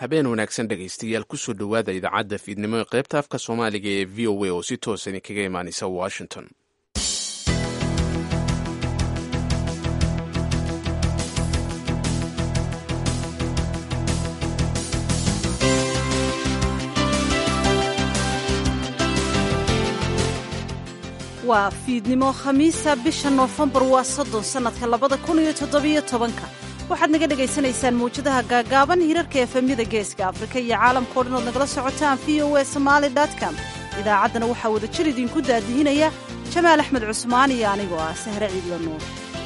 habeen wanaagsan dhegaystayaal kusoo dhowaada idaacadda fiidnimo ee qaybta afka soomaaliga ee v o a oo si toosa idinkaga imaanaysa washington. waa fiidnimo khamiisa bisha noofembar waa 30 sannadka 2017. waxaad naga dhegaysanaysaan mawjadaha gaagaaban hirarka efemyada geeska afrika iyo caalamkao dhan ood nagala socotaan voa somali.com. idaacaddana waxaa wada jir idinku daadihinaya jamaal axmed cusmaan iyo anigoo ah sahre ciidla nuur.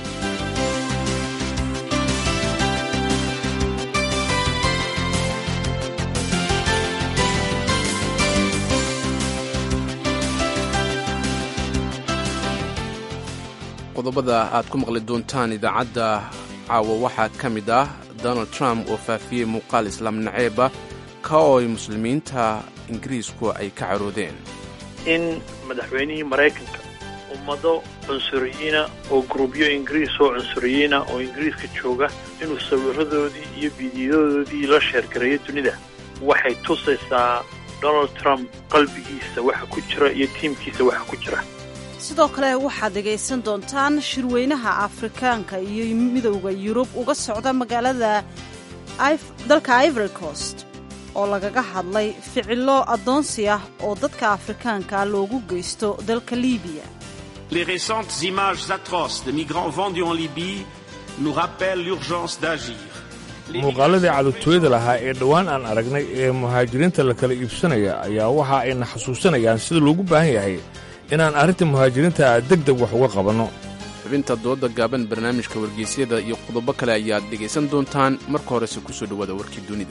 qodobada aad ku maqli doontaan idaacadda caawa waxaa ka mid ah donald trump oo faafiyey muuqaal islaam naceeba ka oo ay muslimiinta ingiriisku ay ka caroodeen in madaxweynihii maraykanka ummado cunsuriyiina oo grubyo ingiriis oo cunsuriyiina oo ingiriiska jooga inuu sawiradoodii iyo fiidiyadoodii la sheergareeyo dunida waxay tusaysaa donald trump qalbigiisa waxa ku jira iyo tiimkiisa waxa ku jira. sidoo kale waxaad dhegaysan doontaan shirweynaha afrikaanka iyo midowda yurub uga socda magaalada dalka Ivory Coast oo lagaga hadlay ficilo addoonsi ah oo dadka afrikaanka loogu geysto dalka Liibiya. Les récentes images atroces de migrants vendus en Libye nous rappellent l'urgence d'agir. muuqaaladii cadutooyada lahaa ee dhowaan aan aragnay ee muhaajiriinta la kala iibsanaya ayaa waxa ayna xasuusanayaan sida loogu baahan yahay inaan arrinta muhaajiriinta degdeg wax uga qabanno. xubinta dooda gaaban barnaamijka wargeysyada iyo qodobo kale ayaad dhegaysan doontaan. marka horese kusoo dhowaada warkii dunida.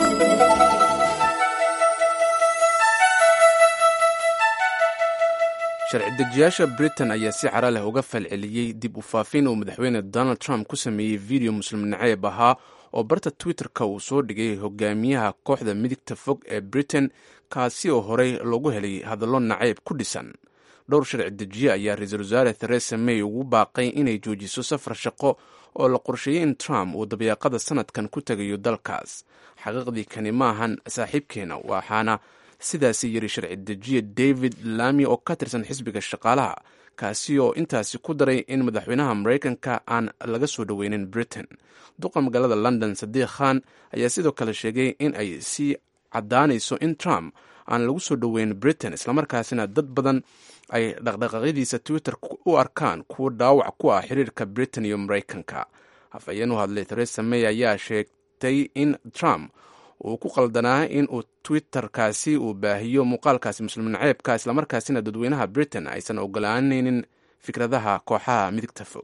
sharci dejiyaasha britain ayaa si cara leh uga falceliyey dib u faafin uu madaxweyne donald trump ku sameeyey video muslim naceeb ahaa oo barta twitter-ka uu soo dhigay hogaamiyaha kooxda midigta fog ee britain kaasi oo horey loogu helay hadallo naceeb ku dhisan. dhowr sharci dejiye ayaa ra-iisul wasaare theresa may ugu baaqay inay joojiso safar shaqo oo la qorsheeyey in trump uu dabeeqada sanadkan ku tegayo dalkaas. xaqiiqdii kani maahan saaxiibkeena, waxaana sidaasi yiri sharci dejiye david lamy oo ka tirsan xisbiga shaqaalaha, kaasi oo intaasi ku daray in madaxweynaha maraykanka aan laga soo dhoweynin britain. duqa magaalada london sadiiq khan ayaa sidoo kale sheegay in ay sii caddaanayso in trump aan lagu soo dhoweyn britain, islamarkaasina dad badan ay dhaqdhaqaaqyadiisa twitter u arkaan kuwo dhaawac ku ah xiriirka britain iyo maraykanka. afhayeen u hadlay theresa may ayaa sheegtay in trump uu ku qaldanaa in uu twitterkaasi uu baahiyo muuqaalkaasi muslim naceebka, islamarkaasina dadweynaha britain aysan ogolaanaynin fikradaha kooxaha midigta fog.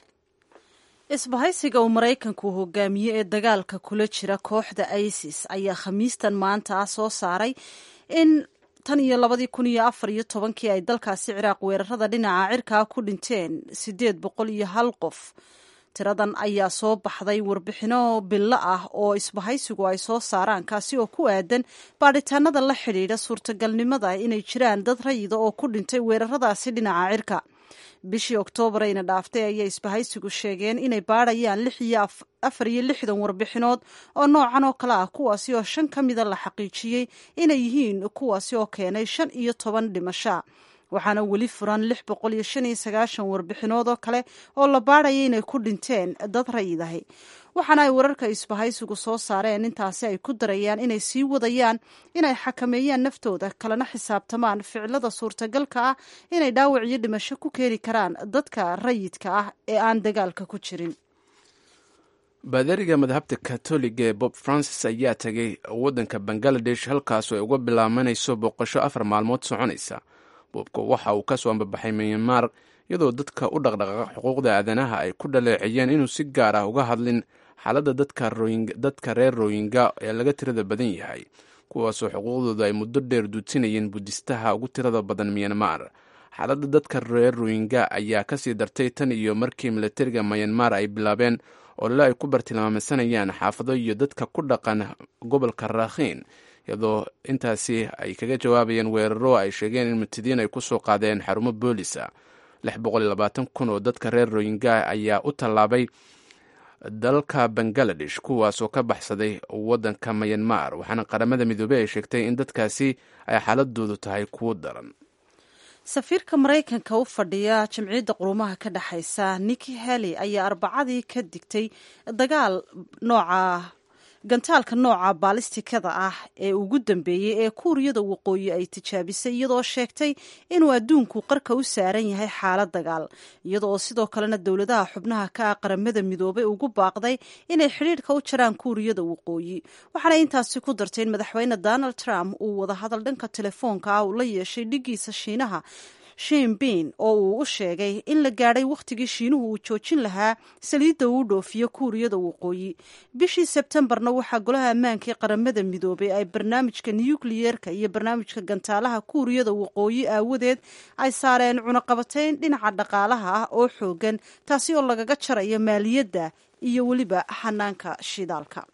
isbahaysiga uu maraykanku hogaamiye ee dagaalka kula jira kooxda isis ayaa khamiistan maanta soo saaray in tan iyo 2014 ay dalkaasi ciraaq weerarada dhinaca cirkaa ku dhinteen 801 qof. tiradan ayaa soo baxday warbixino bilo ah oo isbahaysigu ay soo saaraan, kaasi oo ku aadan baadhitaanada la xidhiidha suurtagalnimada inay jiraan dad rayida oo ku dhintay weeraradaasi dhinaca cirka. bishii oktoobar ayna dhaaftay ayay isbahaysigu sheegeen inay baadhayaan 64 warbixinood oo noocan oo kale ah, kuwaasi oo 5 ka mida la xaqiijiyey inay yihiin kuwaasi oo keenay 15 dhimasho. waxaana weli furan 695 warbixinood oo kale oo la baadhaya inay ku dhinteen dad rayidahay. waxaana ay wararka isbahaysigu soo saareen intaasi ay ku darayaan inay sii wadayaan inay xakameeyaan naftooda, kalena xisaabtamaan ficilada suurtagalka ah inay dhaawac iyo dhimasho ku keeni karaan dadka rayidka ah ee aan dagaalka ku jirin. baadariga madhabta katoliga ee bob francis ayaa tegay waddanka bangaladesh, halkaasoo ay uga bilaabanayso booqasho 4 maalmood soconaysa. boobka waxa uu ka soo ambabaxay myanmar, iyadoo dadka u dhaqdhaqaaqa xuquuqda aadanaha ay ku dhaleeceeyeen inuu si gaar ah uga hadlin xaaladda dadka reer royinga ee laga tirada badan yahay, kuwaasoo xuquuqdooda ay muddo dheer duudsinayeen budistaha ugu tirada badan myanmar. xaaladda dadka reer royinga ayaa kasii dartay tan iyo markii milatariga myanmar ay bilaabeen olole ay ku bartilmaameysanayaan xaafado iyo dadka ku dhaqan gobolka raakhiin, iyadoo intaasi ay kaga jawaabayeen weeraro ay sheegeen in mutadiin ay ku soo qaadeen xarumo boolisa. 620,000 oo dadka reer royinga ayaa u tallaabay dalka bangaladesh kuwaasoo ka baxsaday waddanka mayanmar waxaana qaramada midoobey ay sheegtay in dadkaasi ay xaaladoodu tahay kuwo daran. safiirka maraykanka u fadhiya jamciyadda quruumaha ka dhexaysa Nikki Haley ayaa arbacadii ka digtay gantaalka nooca baalistikada ah ee ugu dambeeyey ee kuuriyada waqooyi ay tijaabisay iyadoo sheegtay inuu adduunku qarka u saaran yahay xaalad dagaal iyadoo sidoo kalena dowladaha xubnaha ka ah qaramada midoobay ugu baaqday inay xidhiidhka u jaraan kuuriyada waqooyi waxaana intaasi ku dartay in madaxweyne Donald Trump uu wadahadal dhanka telefoonka ah uu la yeeshay dhigiisa Shiinaha Shinbin oo uu u sheegay in la gaadhay wakhtigii Shiinuhu uu joojin lahaa saliidda uu dhoofiyo kuuriyada waqooyi. bishii Sebtembarna waxaa golaha ammaanka ee qaramada midoobay ay barnaamijka nukliyeerka iyo barnaamijka gantaalaha kuuriyada waqooyi aawadeed ay saareen cunaqabatayn dhinaca dhaqaalaha ah oo xoogan taasi oo lagaga jarayo maaliyadda iyo weliba xanaanka shidaalka.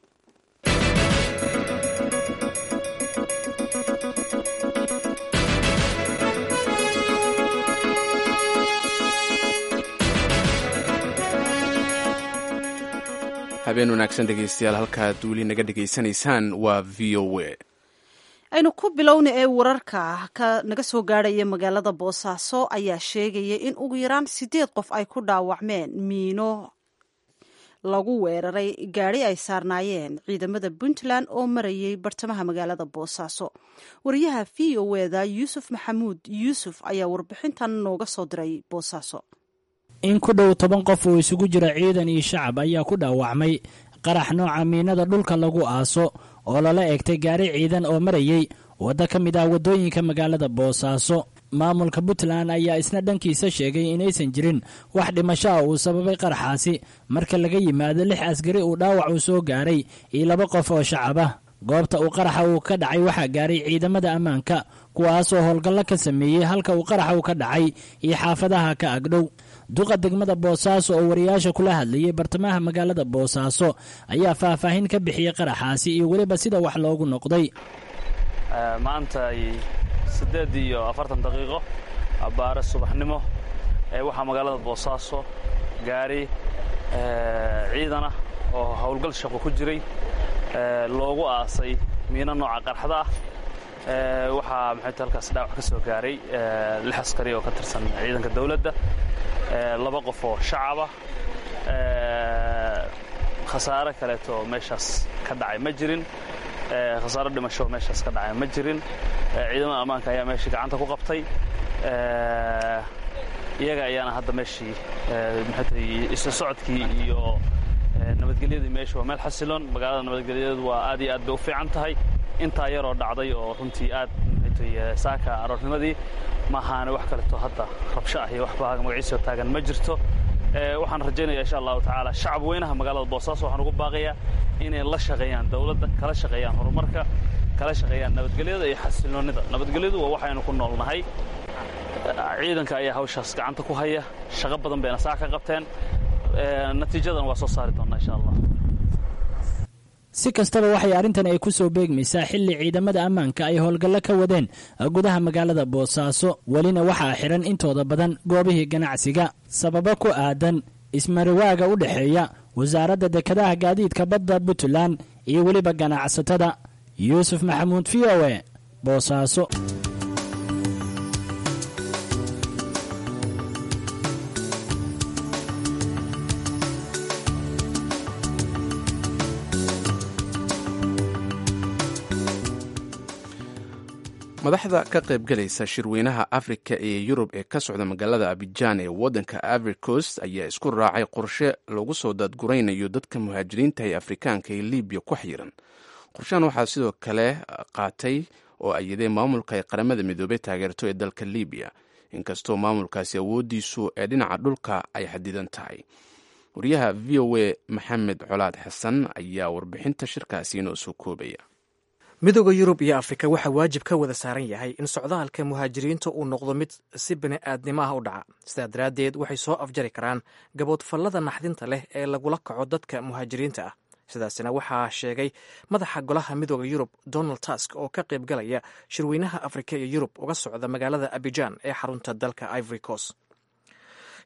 habeen wanaagsan dhegeystayaal halkaad weli naga dhegaysanaysaan waa v o a. aynu ku bilowna ee wararka naga soo gaadhaya magaalada boosaaso ayaa sheegaya in ugu yaraan 8 qof ay ku dhaawacmeen miino lagu weeraray gaari ay saarnaayeen ciidamada Puntland oo marayay bartamaha magaalada boosaaso. wariyaha v o a da Yuusuf Maxamuud Yuusuf ayaa warbixintan nooga soo diray boosaaso. in ku dhow 10 qof oo isugu jira ciidan iyo shacab ayaa ku dhaawacmay qarax nooca miinada dhulka lagu aaso oo lala eegtay gaari ciidan oo marayay wadda ka mid ah waddooyinka magaalada boosaaso. maamulka Puntland ayaa isna dhankiisa sheegay inaysan jirin wax dhimasho ah uu sababay qaraxaasi marka laga yimaado 6 askari uu dhaawac u soo gaaray iyo 2 qof oo shacab ah. goobta uu qaraxa uu ka dhacay waxaa gaaray ciidamada ammaanka kuwaasoo howlgallo ka sameeyey halka uu qaraxa uu ka dhacay iyo xaafadaha ka agdhow. duqa degmada boosaaso oo wariyaasha kula hadlayay bartamaha magaalada boosaaso ayaa faahfaahin ka bixiyey qaraxaasi iyo weliba sida wax loogu noqday. maanta 8:40 abbaare subaxnimo waxaa magaalada boosaaso gaari ciidana oo howlgal shaqo ku jiray loogu aasay miino nooca qarxada ah. waxaa maxay halkaas dhaawac ka soo gaaray 6 askari oo ka tirsan ciidanka dawladda, 2 qof oo shacab ah. khasaare kaleeto meeshaas ka dhacay ma jirin, khasaare dhimasho meeshaas ka dhacay ma jirin. ciidamada ammaanka ayaa meeshii gacanta ku qabtay, iyaga ayaana hadda meeshii maxay isu socodkii iyo nabadgelyadii meesha waa meel xasiloon. magaalada nabadgelyadeedu waa aad iyo aad bay u fiican tahay. intaa yaroo dhacday oo runtii aad saaka aroornimadii maahaane wax kaleeto hadda rabsho ah iyo waxba magaciisoo taagan ma jirto. waxaan rajaynayaa insha allahu tacaala shacab weynaha magaalada boosaaso waxaan ugu baaqayaa inay la shaqeeyaan dawladda, kala shaqeeyaan horumarka, kala shaqeeyaan nabadgelyada iyo xasiloonnida. nabadgelyadu waa waxaynu ku noolnahay. ciidanka ayaa hawshaas gacanta ku haya, shaqo badan bayna saa ka qabteen. natiijadan waa soo saari doonnaa insha allah. si kastaba waxay arrintan ay ku soo beegmaysaa xilli ciidamada ammaanka ay howlgallo ka wadeen gudaha magaalada boosaaso. welina waxaa xihan intooda badan goobihii ganacsiga sababo ku aadan ismarawaaga u dhexeeya wasaaradda dekedaha gaadiidka badda Puntland iyo weliba ganacsatada. Yuusuf Maxamuud v o a boosaaso. madaxda ka qaybgalaysa shirweynaha afrika ee yurub ee ka socda magaalada abijaan ee waddanka Ivory Coast ayaa isku raacay qorshe lagu soo daadguraynayo dadka muhaajiriinta ee afrikaanka ee Liibiya ku xiran. qorshahan waxaa sidoo kale qaatay oo ayaday maamulka ay qaramada midoobay taageerto ee dalka Liibiya, inkastoo maamulkaasi awoodiisu ee dhinaca dhulka ay xadidan tahay. wariyaha v o a Maxamed Colaad Xasan ayaa warbixinta shirkaasi inoo soo koobaya. midooda yurub iyo afrika waxaa waajib ka wada saaran yahay in socdaalka muhaajiriinta uu noqdo mid si bini'aadnimo ah u dhaca. sidaa daraaddeed waxay soo afjari karaan gaboodfallada naxdinta leh ee lagula kaco dadka muhaajiriinta ah. sidaasina waxaa sheegay madaxa golaha midooda yurub Donald Tusk oo ka qaybgalaya shirweynaha afrika iyo yurub uga socda magaalada Abidjan ee xarunta dalka Ivory Coast.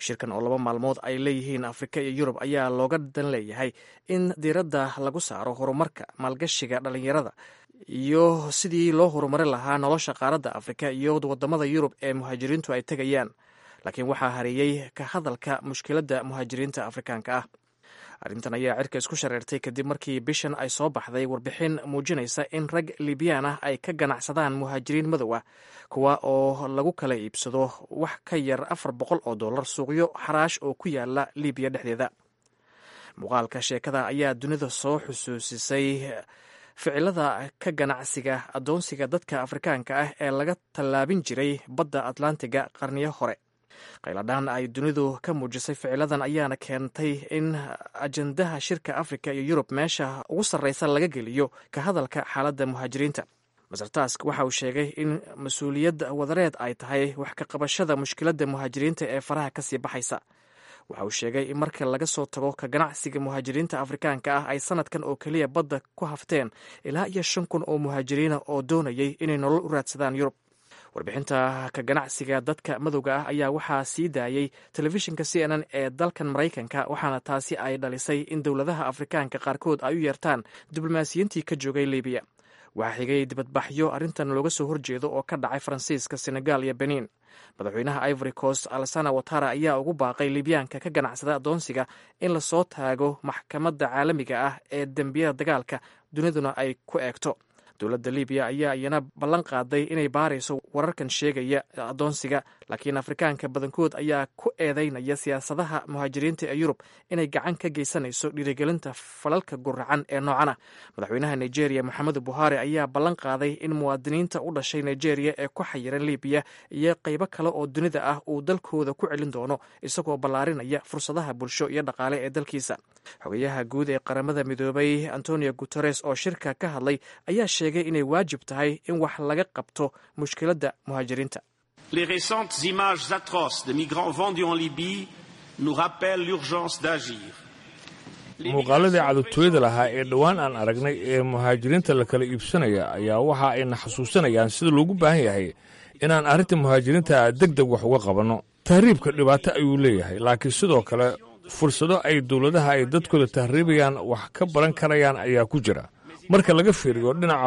shirkan oo 2 maalmood ay leeyihiin afrika iyo yurub ayaa looga dan leeyahay in diiradda lagu saaro horumarka maalgashiga dhallinyarada iyo sidii loo horumarin lahaa nolosha qaaradda afrika iyo wadamada yurub ee muhaajiriintu ay tegayaan. laakiin waxaa hareeyey ka hadalka mushkiladda muhaajiriinta afrikaanka ah. arrintan ayaa cirka isku shareertay kadib markii bishan ay soo baxday warbixin muujinaysa in rag libyaan ah ay ka ganacsadaan muhaajiriin madow ah, kuwa oo lagu kala iibsado wax ka yar $400 suuqyo xaraash oo ku yaala libiya dhexdeeda. muuqaalka sheekada ayaa dunida soo xusuusisay ficilada ka ganacsiga addoonsiga dadka afrikaanka ah ee laga tallaabin jiray badda atlantiga qarniyo hore. qayladhaan ay dunidu ka muujisay ficiladan ayaana keentay in ajandaha shirka afrika iyo yurub meesha ugu sarreysa laga geliyo ka hadalka xaaladda muhaajiriinta. maser tusk waxa uu sheegay in mas-uuliyad wadareed ay tahay wax ka qabashada mushkiladda muhaajiriinta ee faraha kasii baxaysa. waxa uu sheegay in marka laga soo tago ka ganacsiga muhaajiriinta afrikaanka ah ay sanadkan oo keliya badda ku hafteen ilaa iyo 5,000 oo muhaajiriina oo doonayay inay nolol u raadsadaan yurub. warbixinta ka ganacsiga dadka madowga ah ayaa waxaa sii daayey telefishinka CNN ee dalkan maraykanka, waxaana taasi ay dhalisay in dowladaha afrikaanka qaarkood ay u yeertaan diblomaasiyiintii ka joogay libiya. waxaa xigay dibadbaxyo arrintan looga soo horjeedo oo ka dhacay faransiiska, senegal iyo benin. madaxweynaha ivory coast alsana watara ayaa ugu baaqay libyaanka ka ganacsada addoonsiga in lasoo taago maxkamadda caalamiga ah ee dembiyada dagaalka duniduna ay ku eegto. dowladda libiya ayaa iyana ballan qaaday inay baarayso wararkan sheegaya addoonsiga, laakiin afrikaanka badankood ayaa ku eedeynaya siyaasadaha muhaajiriinta ee yurub inay gacan ka geysanayso dhiirigelinta falalka guracan ee noocana. madaxweynaha nigeria moxamedu buhari ayaa ballan qaaday in muwaadiniinta u dhashay nigeria ee ku xayiran libiya iyo qaybo kale oo dunida ah uu dalkooda ku celin doono, isagoo ballaarinaya fursadaha bulsho iyo dhaqaale ee dalkiisa. xogayaha guud ee qaramada midoobay antonio guteres oo shirka ka hadlay ayaa sheegay inay waajib tahay in wax laga qabto mushkiladda muhaajiriinta. Les récentes images atroces de migrants vendus en Libye nous rappellent l'urgence d'agir. muuqaaladii cadutooyada lahaa ee dhowaan aan aragnay ee muhaajiriinta la kala iibsanaya ayaa waxa ayna xasuusanayaan sida loogu baahan yahay inaan arrinta muhaajiriinta deg deg wax uga qabanno. tahriibka dhibaato ayuu leeyahay, laakiin sidoo kale fursado ay dowladaha ay dadkooda tahriibayaan wax ka baran karayaan ayaa ku jira. marka laga fiiriyo dhinaca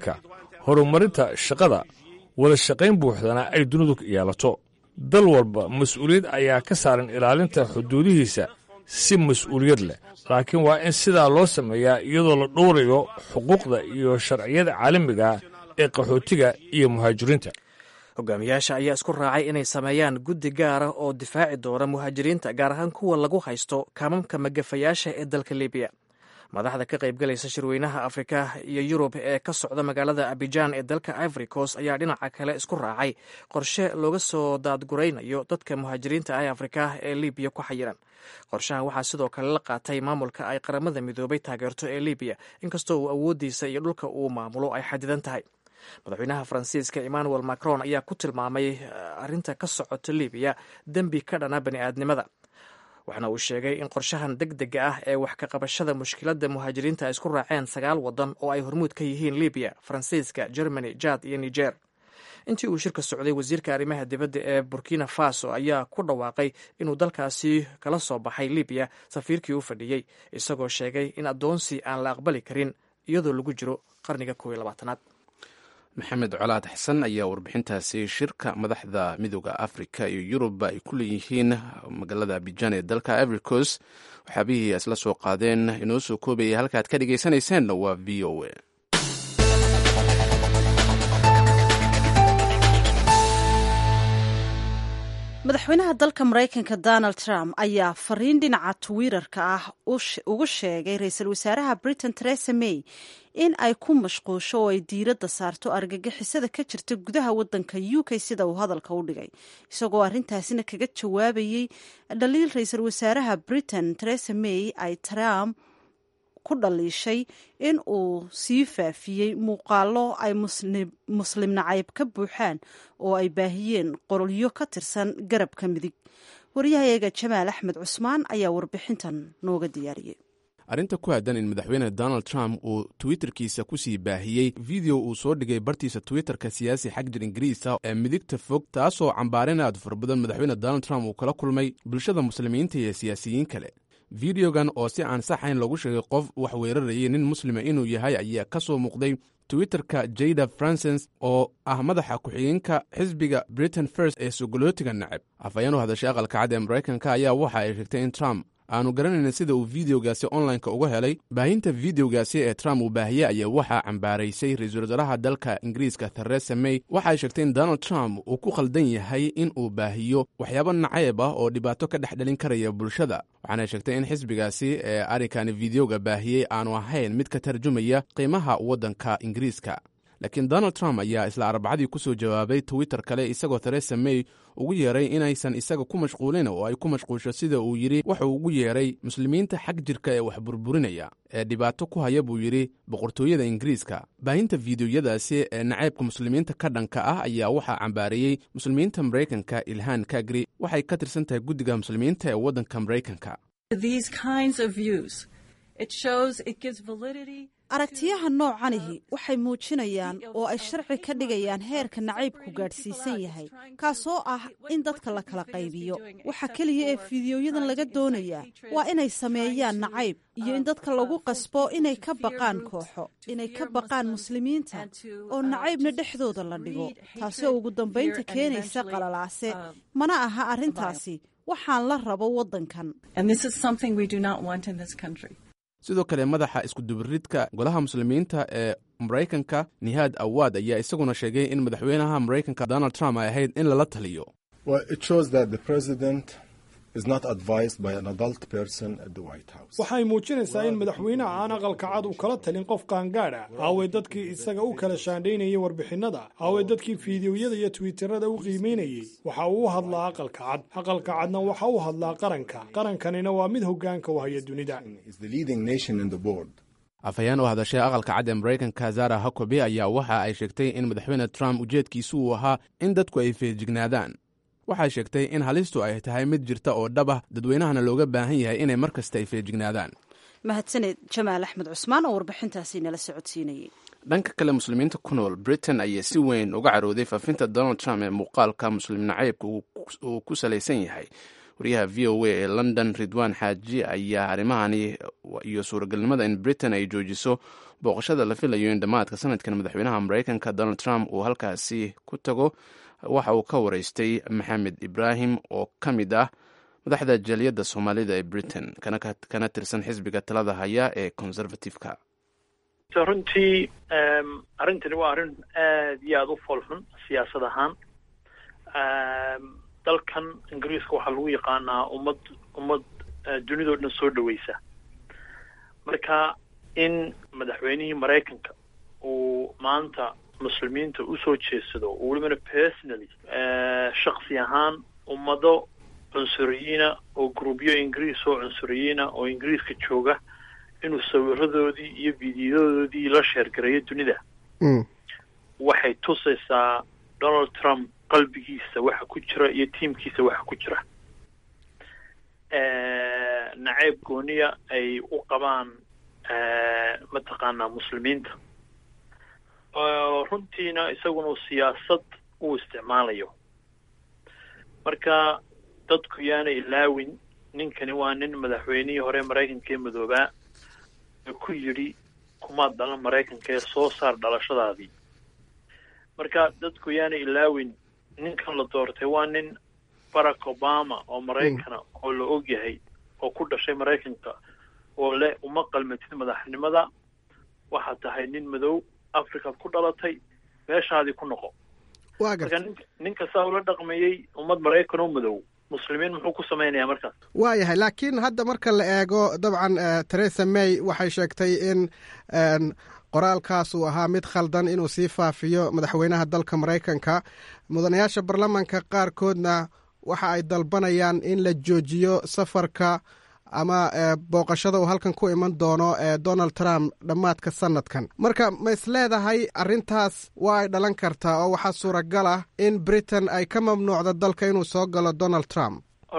horumarinta shaqada, wada shaqayn buuxdana ay dunidu yeelato. dal walba mas-uuliyad ayaa ka saaran ilaalinta xuduudihiisa si mas-uuliyad leh, laakiin waa in sidaa loo sameeyaa iyadoo la dhowrayo xuquuqda iyo sharciyada caalamiga ee qaxootiga iyo muhaajiriinta. hogaamiyaasha ayaa isku raacay inay sameeyaan guddi gaara oo difaaci doona muhaajiriinta, gaar ahaan kuwa lagu haysto kaamamka magafayaasha ee dalka libiya. madaxda ka qaybgalaysa shirweynaha afrika iyo yurub ee ka socda magaalada abijan ee dalka ivory coast ayaa dhinaca kale isku raacay qorshe looga soo daadguraynayo dadka muhaajiriinta ah ee afrika ee libiya ku xayiran. qorshahan waxaa sidoo kale la qaatay maamulka ay qaramada midoobay taageerto ee libiya, inkastoo uu awoodiisa iyo dhulka uu maamulo ay xadidan tahay. madaxweynaha faransiiska emmanuel macron ayaa ku tilmaamay arrinta ka socota libiya dembi ka dhana bani'aadnimada. waxaana uu sheegay in qorshahan deg dega ah ee wax ka qabashada mushkiladda muhaajiriinta ay isku raaceen 9 waddan oo ay hormuud ka yihiin libiya, faransiiska, germany, jad iyo niger. intii uu shirka socday, wasiirka arrimaha dibadda ee burkina faso ayaa ku dhawaaqay inuu dalkaasi kala soo baxay libiya safiirkii u fadhiyey, isagoo sheegay in addoonsi aan la aqbali karin iyadoo lagu jiro qarniga 21aad. maxamed colaad xasan ayaa warbixintaasi shirka madaxda midooda afrika iyo yurub ay ku leeyihiin magaalada abijan ee dalka ivory coast waxyaabihii isla soo qaadeen inoo soo koobayay. halkaaad ka dhegaysanayseena waa v o a. madaxweynaha dalka maraykanka donald trump ayaa fariin dhinaca twitter-ka ah ugu sheegay ra-iisul wasaaraha britain theresa may in ay ku mashquusho oo ay diiradda saarto argagixisada ka jirta gudaha waddanka u k sida uu hadalka u dhigay, isagoo arrintaasina kaga jawaabayey dhaliil ra-iisul wasaaraha britain theresa may ay trump ku dhaliishay in uu sii faafiyey muuqaalo ay muslim nacayb ka buuxaan oo ay baahiyeen qorolyo ka tirsan garabka midig. wariyahayaga jamaal axmed cusmaan ayaa warbixintan nooga diyaariyey. arrinta ku aadan in madaxweyne donald trump uu twitterkiisa kusii baahiyey video uu soo dhigay bartiisa twitterka siyaasi xagjir ingiriisa ee midigta fog taasoo cambaarin aad fara badan madaxweyne donald trump uu kala kulmay bulshada muslimiinta iyo siyaasiyiin kale videogan oo si aan saxayn loogu sheegay qof wax weerarayay nin muslima inuu yahay ayaa ka soo muuqday twitterka jada francis oo ah madaxa ku-xigeenka xisbiga britain first ee sogolootiga nacab afhayeen u hadashay aqalka cad ee maraykanka ayaa waxa ay sheegtay in trump aanu garanaynin sida uu videogaasi onlineka uga helay baahinta videogaasi ee trump uu baahiyey ayaa waxaa cambaaraysay ra-iisul wasaaraha dalka ingiriiska theresa may waxaay sheegtay in donald trump uu ku khaldan yahay in uu baahiyo waxyaabo nacayb ah oo dhibaato ka dhex dhalin karaya bulshada waxaana sheegtay in xisbigaasi ee arrinkani videoga baahiyey aanu ahayn mid ka tarjumaya qiimaha waddanka ingiriiska laakiin donald trump ayaa isla arbacadii ku soo jawaabay twitter kale isagoo theresa may ugu yeeray inaysan isaga ku mashquulin oo ay ku mashquulsho sida uu yidhi wuxuu ugu yeeray muslimiinta xag jirka ee wax burburinaya ee dhibaato ku haya buu yidhi boqortooyada ingiriiska baahinta fiidiyoyadaasi ee nacaybka muslimiinta ka dhanka ah ayaa waxaa cambaareeyey muslimiinta maraykanka ilhaan kagri waxay ka tirsan tahay guddiga muslimiinta ee waddanka maraykanka aragtiyaha noocanihi waxay muujinayaan oo ay sharci ka dhigayaan heerka nacaybku gaadhsiisan yahay kaasoo ah in dadka la kala qaybiyo waxa keliya ee fiidiyoyadan laga doonayaa waa inay sameeyaan nacayb iyo in dadka lagu qasbo inay ka baqaan kooxo inay ka baqaan muslimiinta oo nacaybna dhexdooda la dhigo taasoo ugu dambaynta keenaysa qalalaase mana aha arrintaasi waxaan la rabo waddankan sidoo kale madaxa iskudubaridka golaha muslimiinta ee maraykanka nihaad awaad ayaa isaguna sheegay in madaxweynaha maraykanka donald trump ay ahayd in lala taliyo waxay muujinaysaa in madaxweynaha aan aqalka cad u kala talin qof qaangaadha aaway dadkii isaga u kala shaandhaynayay warbixinnada aaway dadkii fiidiyoyada iyo twitterada u qiimaynayey waxa uu u hadlaa aqalka cad aqalka cadna waxa u hadlaa qarankanina waa mid hoggaanka u haya dunida afhayeen oo hadashay aqalka cad ee maraykanka zara hakobi ayaa waxa ay sheegtay in madaxweyne trump ujeedkiisu uu ahaa in dadku ay feejignaadaan waxay sheegtay in halistu ay tahay mid jirta oo dhab ah dadweynahana looga baahan yahay inay mar kasta ay feejignaadaan mahadsaned jamaal axmed cusmaan oo warbixintaasi nala socodsiinayay dhanka kale muslimiinta ku nool britain ayaa si weyn uga carooday faafinta donald trump ee muuqaalka muslim nacaybka uu ku salaysan yahay wariyaha v o a ee london ridwan xaaji ayaa arrimahani iyo suuragalnimada in britain ay joojiso booqashada la filayo in dhammaadka sanadkan madaxweynaha maraykanka donald trump uu halkaasi ku tago waxa uu ka waraystay maxamed ibraahim oo ka mid ah madaxda jaaliyadda soomaalida ee britain kana tirsan xisbiga talada haya ee conservative-ka runtii arrintani waa arrin aad iyo aada u foolxun siyaasad ahaan dalkan ingiriiska waxaa lagu yaqaanaa ummad dunidao dhan soo dhaweysa marka in madaxweynihii maraykanka uu maanta muslimiinta usoo jeedsado oo welibana personally shaksi ahaan ummado cunsuriyiina oo grubyo ingiriis oo cunsuriyiina oo ingiriiska jooga inuu sawiradoodii iyo fiidiyadoodii la sheergareeyo dunida waxay tusaysaa donald trump qalbigiisa waxa ku jira iyo tiimkiisa waxa ku jira nacayb gooniya ay u qabaan mataqaanaa muslimiinta runtiina isaguna siyaasad uu isticmaalayo marka dadku yaana ilaawin ninkani waa nin madaxweynihii hore maraykanka ee madoobaa ee ku yidhi kumaad dhalan maraykanka ee soo saar dhalashadaadii marka dadku yaana ilaawin ninkan la doortay waa nin barack obama oo maraykana oo la og yahay oo ku dhashay maraykanka oo leh uma qalmatid madaxnimada waxaa tahay nin madow africaad ku dhalatay meeshaadii ku noqo marka ninka saa ula dhaqmayey ummad maraykan oo madow muslimiin muxuu ku samaynayaa markaas waayahay laakiin hadda marka la eego dabcan theresa may waxay sheegtay in qoraalkaas uu ahaa mid khaldan inuu sii faafiyo madaxweynaha dalka maraykanka mudanayaasha baarlamanka qaarkoodna waxa ay dalbanayaan in la joojiyo safarka ama booqashada uu halkan ku iman doono donald trump dhammaadka sanadkan marka ma is leedahay arrintaas waa ay dhalan kartaa oo waxaa suuragal ah in britain ay ka mamnuucdo dalka inuu soo galo donald trump horta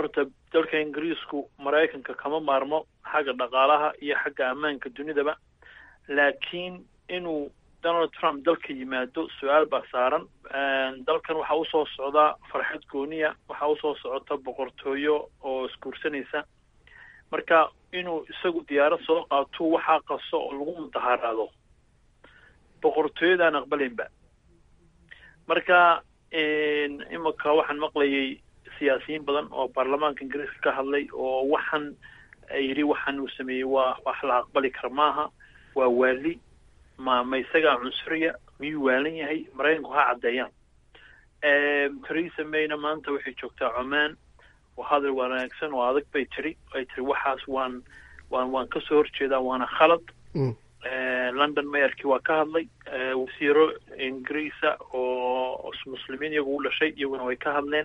dalka ingiriisku maraykanka kama maarmo xagga dhaqaalaha iyo xagga ammaanka dunidaba, laakiin inuu Donald Trump dalka yimaado su-aal baa saaran. Dalkan waxaa usoo socda farxad gooniya, waxaa usoo socota boqortooyo oo isguursanaysa, marka inuu isagu diyaarad soo qaato waxaa qaso oo lagu mudaharaado boqortooyadaan aqbalaynba. Marka imika waxaan maqlayay siyaasiyiin badan oo baarlamaanka ingiriiska ka hadlay oo waxaan yidhi waxaan uu sameeyey waa wax la aqbali kara maaha, waa waali, ma isagaa cunsuriya, miyuu waalan yahay, maraykanku ha caddeeyaan. Theresa Mayna maanta waxay joogtaa Cumaan, waa hadal wanaagsan oo adag bay tiri, ay tiri waxaas waan kasoo horjeedaa, waana khalad. London mayorkii waa ka hadlay, wasiiro ingiriisa oo muslimiin iyagu u dhashay iyaguna way ka hadleen.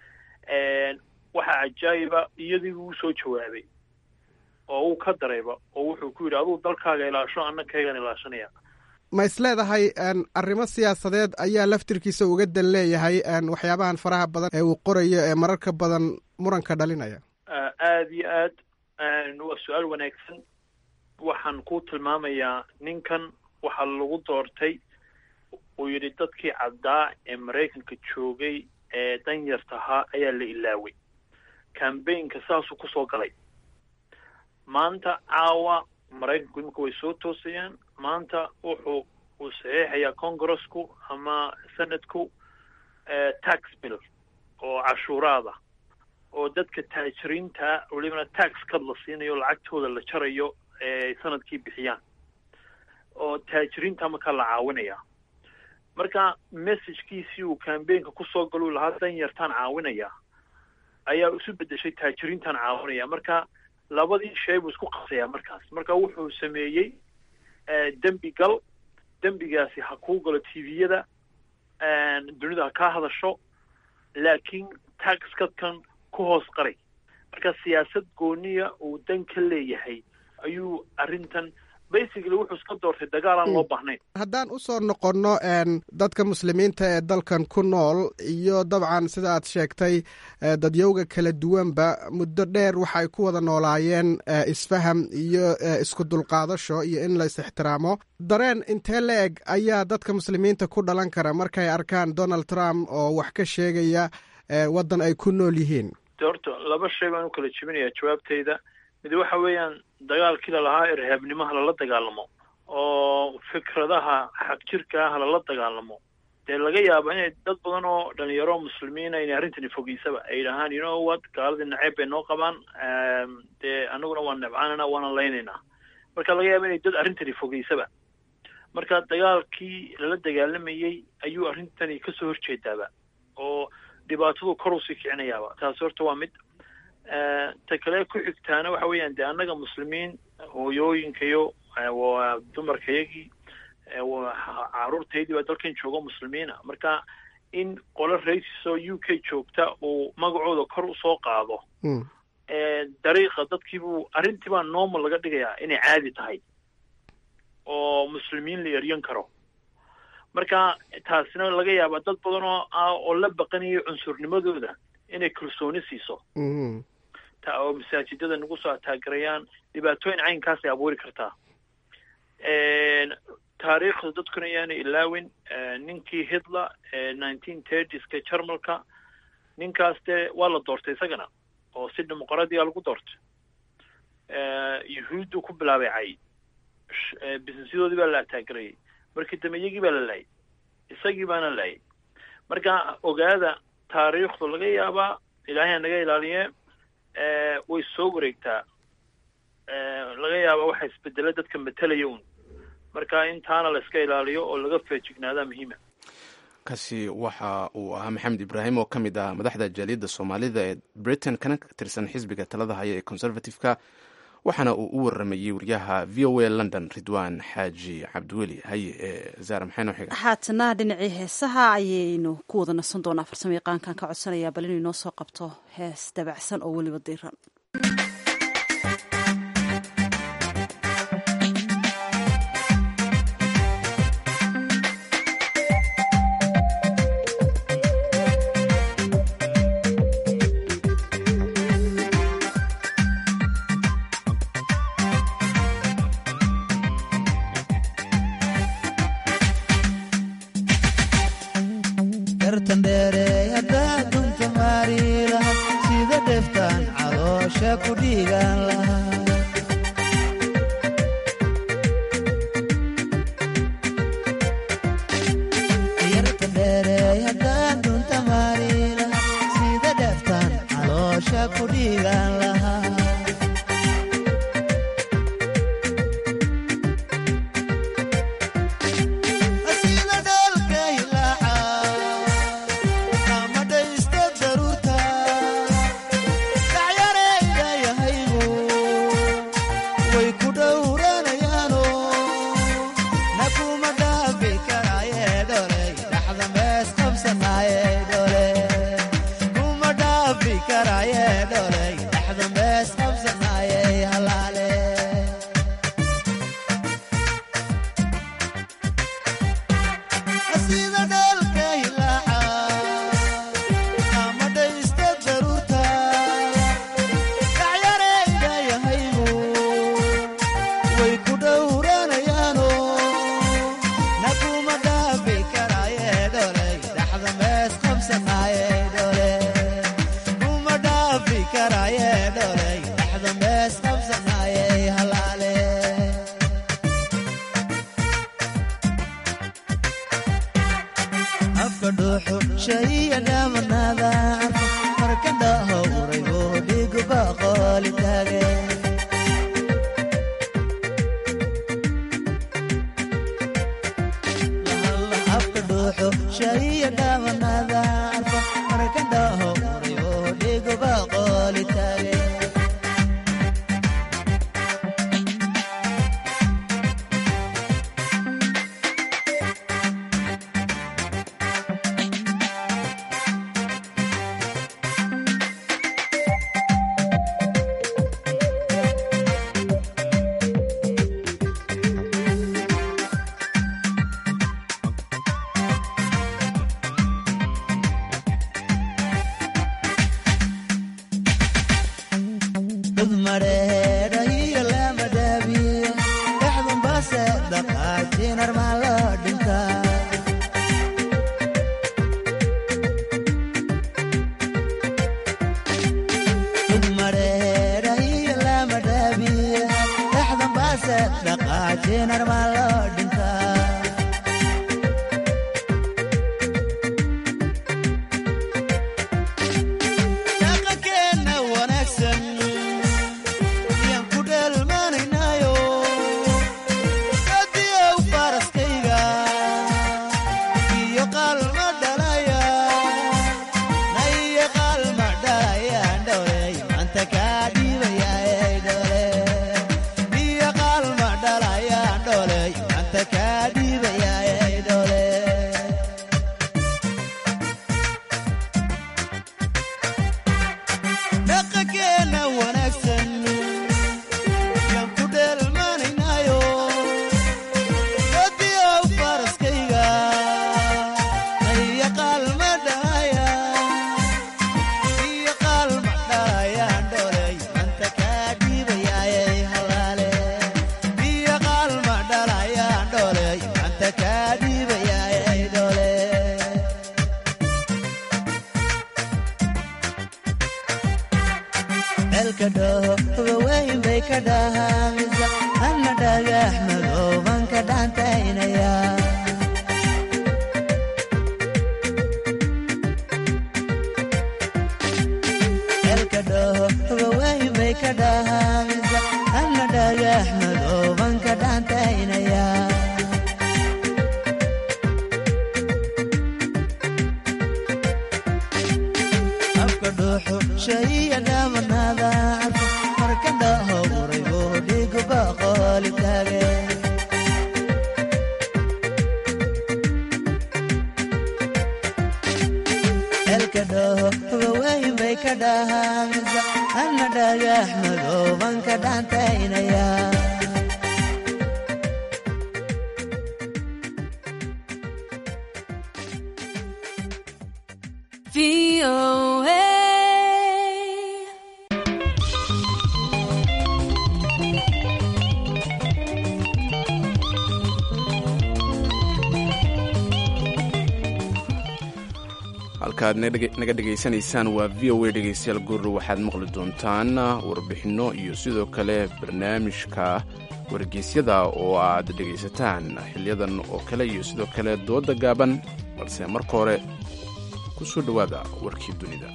Waxaa cajaayiba iyadii uu soo jawaabay oo uu ka darayba oo wuxuu ku yidhi aduu dalkaaga ilaasho anna kaygan ilaashanaya. ma isleedahay arrimo siyaasadeed ayaa laftirkiisa uga dan leeyahay waxyaabahan faraha badan ee uu qorayo ee mararka badan muranka dhalinaya? aad iyo aad waa su-aal wanaagsan. waxaan ku tilmaamayaa ninkan waxaa lagu doortay uu yidhi dadkii caddaa ee maraykanka joogay ee danyarta ahaa ayaa la ilaaway. cambaynka saasuu kusoo galay. maanta caawa maraykanku imika way soo toosayaan. maanta uu saxiixayaa congressku ama senatku tax bill oo cashuuraada oo dadka taajiriinta welibana tax kad la siinayo lacagtooda la jarayo ee sanadkii bixiyaan oo taajiriinta markaa la caawinaya. marka messagkiisii uu cambaynka kusoo galuu lahaa danyartaan caawinaya ayaa isu bedeshay taajiriintaan caawinaya. marka labadii shay buu isku qasayaa markaas. marka wuxuu sameeyey dembi gal, dembigaasi ha kuu galo tviyada, dunida ha kaa hadasho, laakiin tax kadkan ku hoos qaray. marka siyaasad gooniya uu dan ka leeyahay ayuu arrintan basically wuxuu iska doortay dagaal aan loo baahnayn. haddaan usoo noqonno dadka muslimiinta ee dalkan ku nool iyo dabcan sida aad sheegtay dadyowga kala duwanba muddo dheer waxay ku wada noolaayeen isfaham iyo isku dulqaadasho iyo in la is ixtiraamo. dareen intee la eg ayaa dadka muslimiinta ku dhalan kara markay arkaan Donald Trump oo wax ka sheegaya waddan ay ku nool yihiin? horta laba shay baan u kala jebinayaa jawaabtayda. mid waxa weeyaan dagaalkii lalahaa irhaabnimaha lala dagaalamo oo fikradaha xag jirka ah lala dagaalamo. dee laga yaaba inay dad badan oo dhalinyaro muslimiina inay arrintani fogeysaba ay yidhahaan you know what gaaladii naceeb bay noo qabaan, dee anaguna waan nabcaanana waana laynaynaa. marka laga yaaba inay dad arrintani fogeysaba. marka dagaalkii lala dagaalamayey ayuu arrintani kasoo horjeedaaba oo dhibaatadu kor usii kicinayaaba. taasi horta waa mid. ta kale ku xigtaana waxa weeyaan dee annaga muslimiin hooyooyinkayo waa dumarkayagii caruurtaydii baa dalkan jooga muslimiina. marka in qolo raisis oo u k joogta uu magacooda kor usoo qaado dariiqa dadkiibuu arrintii baa normal laga dhigayaa inay caadi tahay oo muslimiin la eryan karo. marka taasina laga yaaba dad badan oo la baqanayo cunsurnimadooda inay kalsooni siiso oo masaajidada nagu soo ataagarayaan. dhibaatooyin caynkaas ay abuuri kartaa. taariikhda dadkuna ayaana ilaawin ninkii Hitler 1930ska Jarmalka, ninkaas dee waa la doortay isagana oo si dimuqraadiya lagu doortay. yuhuuddu ku bilaabay cay, businessyadoodii baa la ataagarayay, markii dambe iyagii baa la laayay, isagii baana laayay. marka ogaada taariikhdu laga yaabaa ilaahay naga ilaaliye way soo wareegtaa. laga yaaba waxa isbedela dadka matalaya un. marka intaana la iska ilaaliyo oo laga feejignaadaa muhiima. kaasi waxa uu ahaa maxamed ibraahim oo ka mid ah madaxda jaaliyadda soomaalida ee britain kana tirsan xisbiga talada haya ee conservative-ka, waxaana uu u waramayey wariyaha v o a london ridwaan xaaji cabdiweli. haye zaara maxayno xiga? haatana dhinacii heesaha ayaynu ku wada nasan doonaa. farsamo yaqaankan ka codsanayaa bal inuu inoo soo qabto hees dabacsan oo weliba diiran. caloosha ku dhiigan lahaa yarta dheereey haddaan dunta maariila sida dheeftaan caloosha ku dhiigan lahaa halkaaad naga dhegaysanaysaan waa v o a dhegaystayaal goorro waxaad maqli doontaan warbixinno iyo sidoo kale barnaamijka wargeysyada oo aad dhegaysataan xiliyadan oo kale iyo sidoo kale dooda gaaban balse marka hore ku soo dhowaada warkii dunida.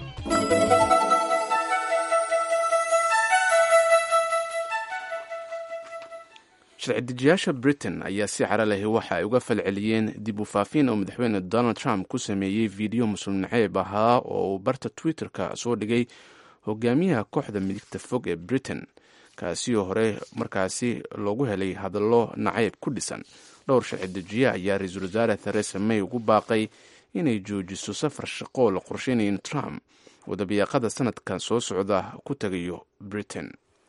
sharci-dejiyaasha britain ayaa si cara lahi waxa ay uga falceliyeen dib u faafiin oo madaxweyne donald trump ku sameeyey fiidiyo muslim naceeb ahaa oo uu barta twitter-ka soo dhigay hogaamiyaha kooxda midigta fog ee britain kaasi oo hore markaasi loogu helay hadallo nacayb ku dhisan. dhowr sharci-dejiye ayaa ra-iisul wasaare theresa may ugu baaqay inay joojiso safar shaqoo la qorsheynaya in trump wadabiyaaqada sanadkan soo socda ku tagayo britain.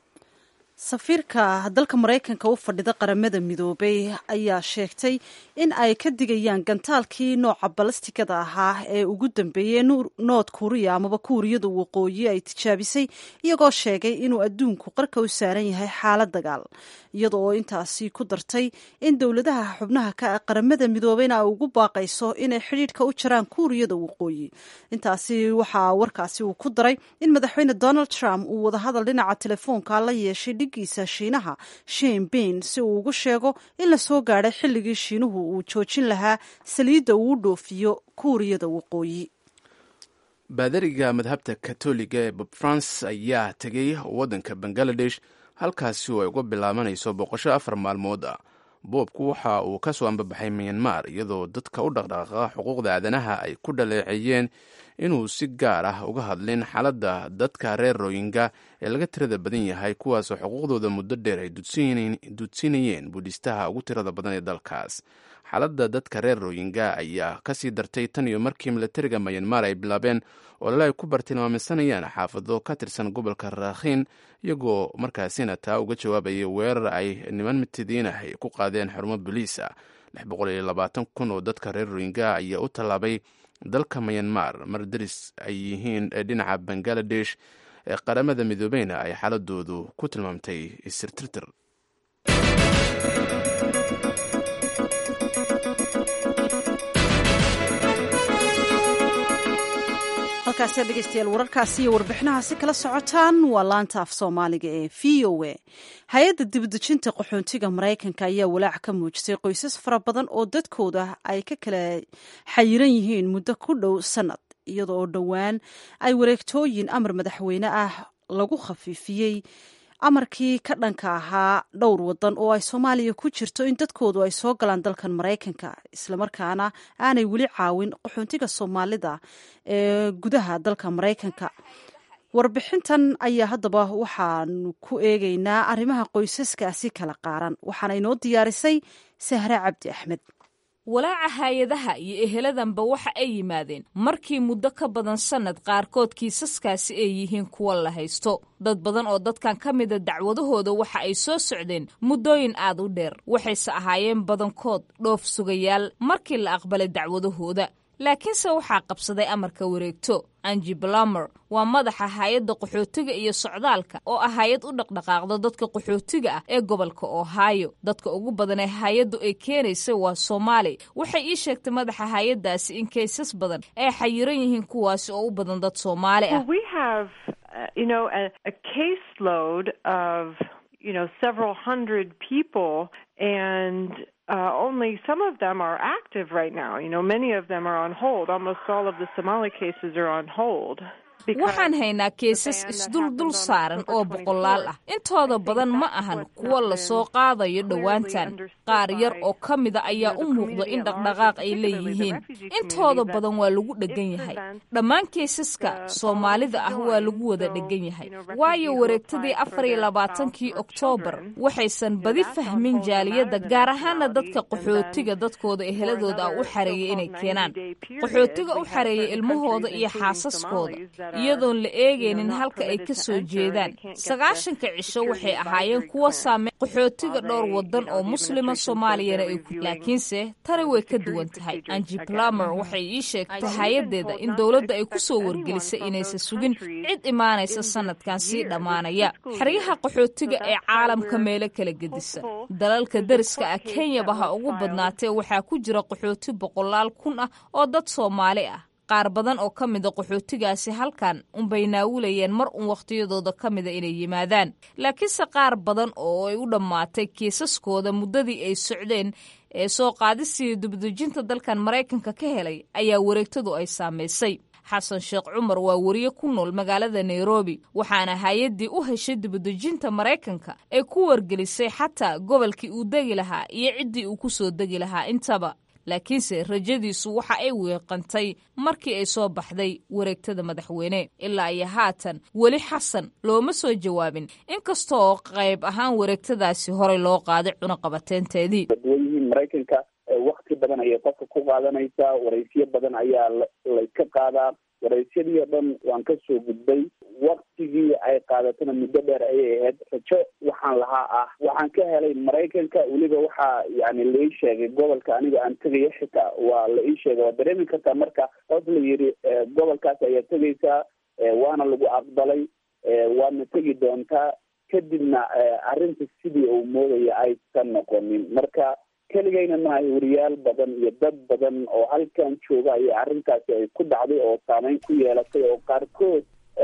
safiirka dalka maraykanka u fadhida qaramada midoobay ayaa sheegtay in ay ka digayaan gantaalkii nooca balastigada ahaa ee ugu dambeeyey nood kuuriya amaba kuuriyada waqooyi ay tijaabisay iyagoo sheegay inuu adduunku qarka u saaran yahay xaalad dagaal iyada oo intaasi ku dartay in dowladaha xubnaha ka qaramada midoobeyna ay ugu baaqayso inay xidhiidhka u jaraan kuuriyada waqooyi. intaasi waxaa warkaasi uu ku daray in madaxweyne donald trump uu wadahadal dhinaca telefoonka la yeeshay dhigiisa shiinaha Shin Bin si uu ugu sheego in la soo gaadhay xilligii shiinuhu uu joojin lahaa saliidda uu dhoofiyo kuuriyada waqooyi. baadariga madhabta katoliga ee Pope Francis ayaa tegay waddanka Bangladesh halkaasi oo ay uga bilaabanayso boqosho 4 maalmood ah. boobku waxa uu ka soo ambabaxay Myanmar iyadoo dadka u dhaqdhaqaaqa xuquuqda aadanaha ay ku dhaleeceeyeen inuu si gaar ah uga hadlin xaaladda dadka reer Rohingya ee laga tirada badan yahay kuwaasoo xuquuqdooda muddo dheer ay dudsinayeen buudhistaha ugu tirada badan ee dalkaas. xaaladda dadka reer Rohingya ayaa kasii dartay tan iyo markii militariga Myanmar ay bilaabeen olole ay ku bartilmaameysanayaan xaafado ka tirsan gobolka Rakhine iyagoo markaasina taa uga jawaabayay weerar ay niman mitidiin ah ku qaadeen xarumo booliis ah. 620,000 oo dadka reer Rohingya ayaa u tallaabay dalka Myanmar mar daris ay yihiin dhinaca Bangladesh ee qaramada midoobeyna ay xaaladoodu ku tilmaamtay isirtirtir. halkaasi dhegeystayaal wararkaasi iyo warbixinahaasi kala socotaan waa laanta af soomaaliga ee v o a. hay-adda dibadejinta qaxoontiga maraykanka ayaa walaac ka muujisay qoysas fara badan oo dadkooda ay ka kala xayiran yihiin muddo ku dhow sanad iyada oo dhowaan ay wareegtooyin amar madaxweyne ah lagu khafiifiyey amarkii ka dhanka ahaa dhowr wadan oo ay Soomaaliya ku jirto in dadkoodu ay soo galaan dalkan Maraykanka islamarkaana aanay weli caawin qaxoontiga Soomaalida ee gudaha dalka Maraykanka. warbixintan ayaa haddaba waxaan ku eegaynaa arrimaha qoysaskaasi kala qaaran waxaana inoo diyaarisay Sahra Cabdi Axmed. walaaca hay-adaha iyo eheladanba waxa ay yimaadeen markii muddo ka badan sanad qaarkood kiisaskaasi ay yihiin kuwa la haysto. dad badan oo dadkan ka mida dacwadahooda waxa ay soo socdeen muddooyin aad u dheer waxayse ahaayeen badankood dhoof sugayaal markii la aqbalay dacwadahooda laakiinse waxaa qabsaday amarka wareegto. Angie Blammer waa madaxa hay-adda qaxootiga iyo socdaalka oo ah hay-ad u dhaqdhaqaaqda dadka qaxootiga ah ee gobolka Ohio. dadka ugu badan ee hay-addu ay keenaysa waa Soomaali. waxay ii sheegtay madaxa hay-addaasi in kaysas badan ay xayiran yihiin kuwaasi oo u badan dad Soomaali ah. We have a caseload of several hundred people and only some of them are active right now. Many of them are on hold. Almost all of the Somali cases are on hold. waxaan haynaa keesas isduldul saaran oo boqolaal ah intooda badan ma ahan kuwa la soo qaadayo dhowaantan qaar yar oo ka mida ayaa u muuqda in dhaqdhaqaaq ay leeyihiin intooda badan waa lagu dhegan yahay dhammaan keesaska Soomaalida ah waa lagu wada dhegan yahay waayo wareegtadii 24kii Oktoobar waxaysan badi fahmin jaaliyada gaar ahaan dadka qaxootiga dadkooda eheladooda u xareeyay inay keenaan qaxootiga u xareeyay ilmahooda iyo xaasaskooda iyadoon la eegaynin halka ay ka soo jeedaan 90 cisho waxay ahaayeen kuwa saameey qaxootiga dhowr wadan oo muslima Soomaaliyana ay ku laakiinse tani way ka duwan tahay. Angie Blammer waxay ii sheegtay hay'adeeda in dawladda ay ku soo wargelisay inaysan sugin cid imaanaysa sanadkan si dhamaanaya. xariyaha qaxootiga ee caalamka meelo kala gedisan dalalka dariska ah Kenya baha ugu badnaatay waxaa ku jira qaxooti 100,000 ah oo dad Soomaali ah qaar badan oo ka mida qaxootigaasi halkan unbay naawulayeen mar un wakhtiyadooda ka mida inay yimaadaan laakiinse qaar badan oo ay u dhammaatay kiisaskooda muddadii ay socdeen ee soo qaadistii dibadejinta dalkan maraykanka ka helay ayaa wareegtadu ay saamaysay xasan sheekh cumar waa wariye ku nool magaalada nairobi waxaana hay-addii u heshay dibadejinta maraykanka ee ku wargelisay xataa gobolkii uu degi lahaa iyo ciddii uu ku soo degi lahaa intaba laakiinse rajadiisu waxa ay weeqantay markii ay soo baxday wareegtada madaxweyne ilaa iyo haatan weli xasan looma soo jawaabin inkasta oo qayb ahaan wareegtadaasi horey loo qaaday cunaqabateynteedii maraykanka wakti badan ayay qofka ku qaadanaysaa waraysiyo badan ayaa layska qaadaa waraysyadii oo dhan waan ka soo gudbay waktigii ay qaadatana muddo dheer ayay ahayd rajo waxaan lahaa waxaan ka helay maraykanka weliba waxaa yani lai sheegay gobolka aniga aan tegayo xitaa waa la ii sheegay waa dareemi kartaa marka hoos la yidhi gobolkaas ayaa tegaysaa waana lagu aqbalay waadna tegi doontaa kadibna arrinta sidii uu moodaya aysan noqonin marka keligayna maahay wariyaal badan iyo dad badan oo halkan jooga ayaa arrintaasi ay ku dhacday oo saameyn ku yeelatay oo qaarkood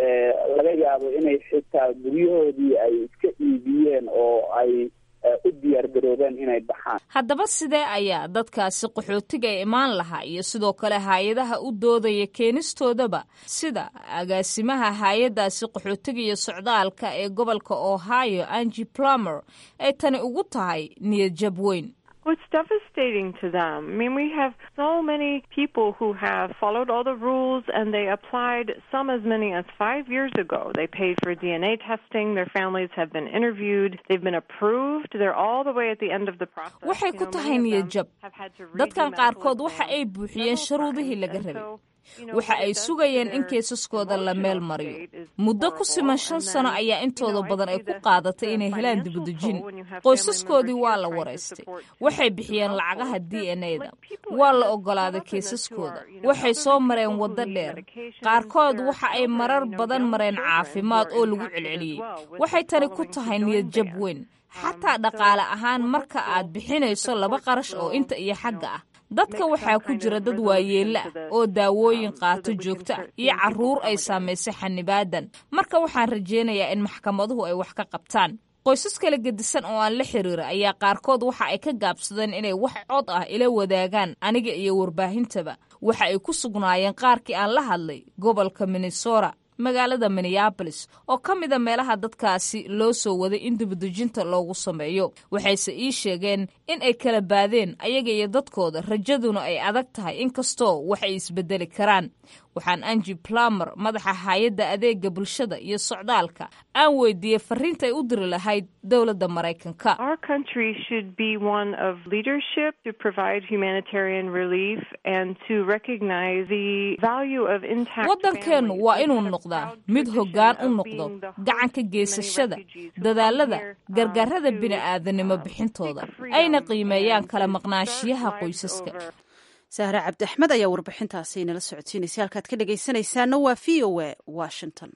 laga yaabo inay xitaa guryahoodii ay iska iibiyeen oo ay u diyaar garoobeen inay baxaan haddaba sidee ayaa dadkaasi qaxootiga ee imaan lahaa iyo sidoo kale hay-adaha u doodaya keenistoodaba sida agaasimaha hay-adaasi qaxootiga iyo socdaalka ee gobolka ohio Angie Plummer ay tani ugu tahay niyad jab weyn Well, it's devastating to them. I mean, we have so many people who have followed all the rules and they applied some as many as 5 years ago. They paid for DNA testing. Their families have been interviewed. They've been approved. They're all the way at the end of the process. waxay ku tahay niyad jab dadkan qaarkood waxa ay buuxiyeen shuruudihii laga rabay waxa ay sugayeen in keesaskooda la meel mariyo muddo ku siman 5 sano ayaa intooda badan ay ku qaadatay inay helaan dibadejin qoysaskoodii waa la waraystay waxay bixiyeen lacagaha DNA-da waa la ogolaaday keesaskooda waxay soo mareen waddo dheer qaarkood waxa ay marar badan mareen caafimaad oo lagu celceliyey waxay tani ku tahay niyad jab weyn xataa dhaqaale ahaan marka aad bixinayso 2 qarash oo inta iyo xagga ah dadka waxaa ku jira dad waayeela oo daawooyin qaato joogto ah iyo carruur ay saamaysay xanibaadan marka waxaan rajaynayaa in maxkamaduhu ay wax ka qabtaan qoysas kala gedisan oo aan la xiriira ayaa qaarkood waxa ay ka gaabsadeen inay wax cod ah ila wadaagaan aniga iyo warbaahintaba waxa ay ku sugnaayeen qaarkii aan la hadlay gobolka Minnesota magaalada Minneapolis oo ka mid ah meelaha dadkaasi loo soo waday in dibadejinta loogu sameeyo waxayse ii sheegeen in ay kala baadeen ayaga iyo dadkooda rajaduna ay adag tahay inkastoo wax ay isbedeli karaan waxaan Angie Plummer madaxa hay'adda adeega bulshada iyo socdaalka aan weydiiyay fariinta ay u diri lahayd dawladda Maraykanka Our country should be one of leadership to provide humanitarian relief and to recognize the value of intact waddankeenu waa inuu noqdaa mid hoggaan u noqdo gacanka geysashada dadaalada gargaarada bini'aadanimo bixintooda ayna qiimeeyaan kala maqnaanshiyaha qoysaska sahre cabdi axmed ayaa warbixintaasi inala socodsiinaysa halkaad ka dhegaysanaysaana waa VOA Washington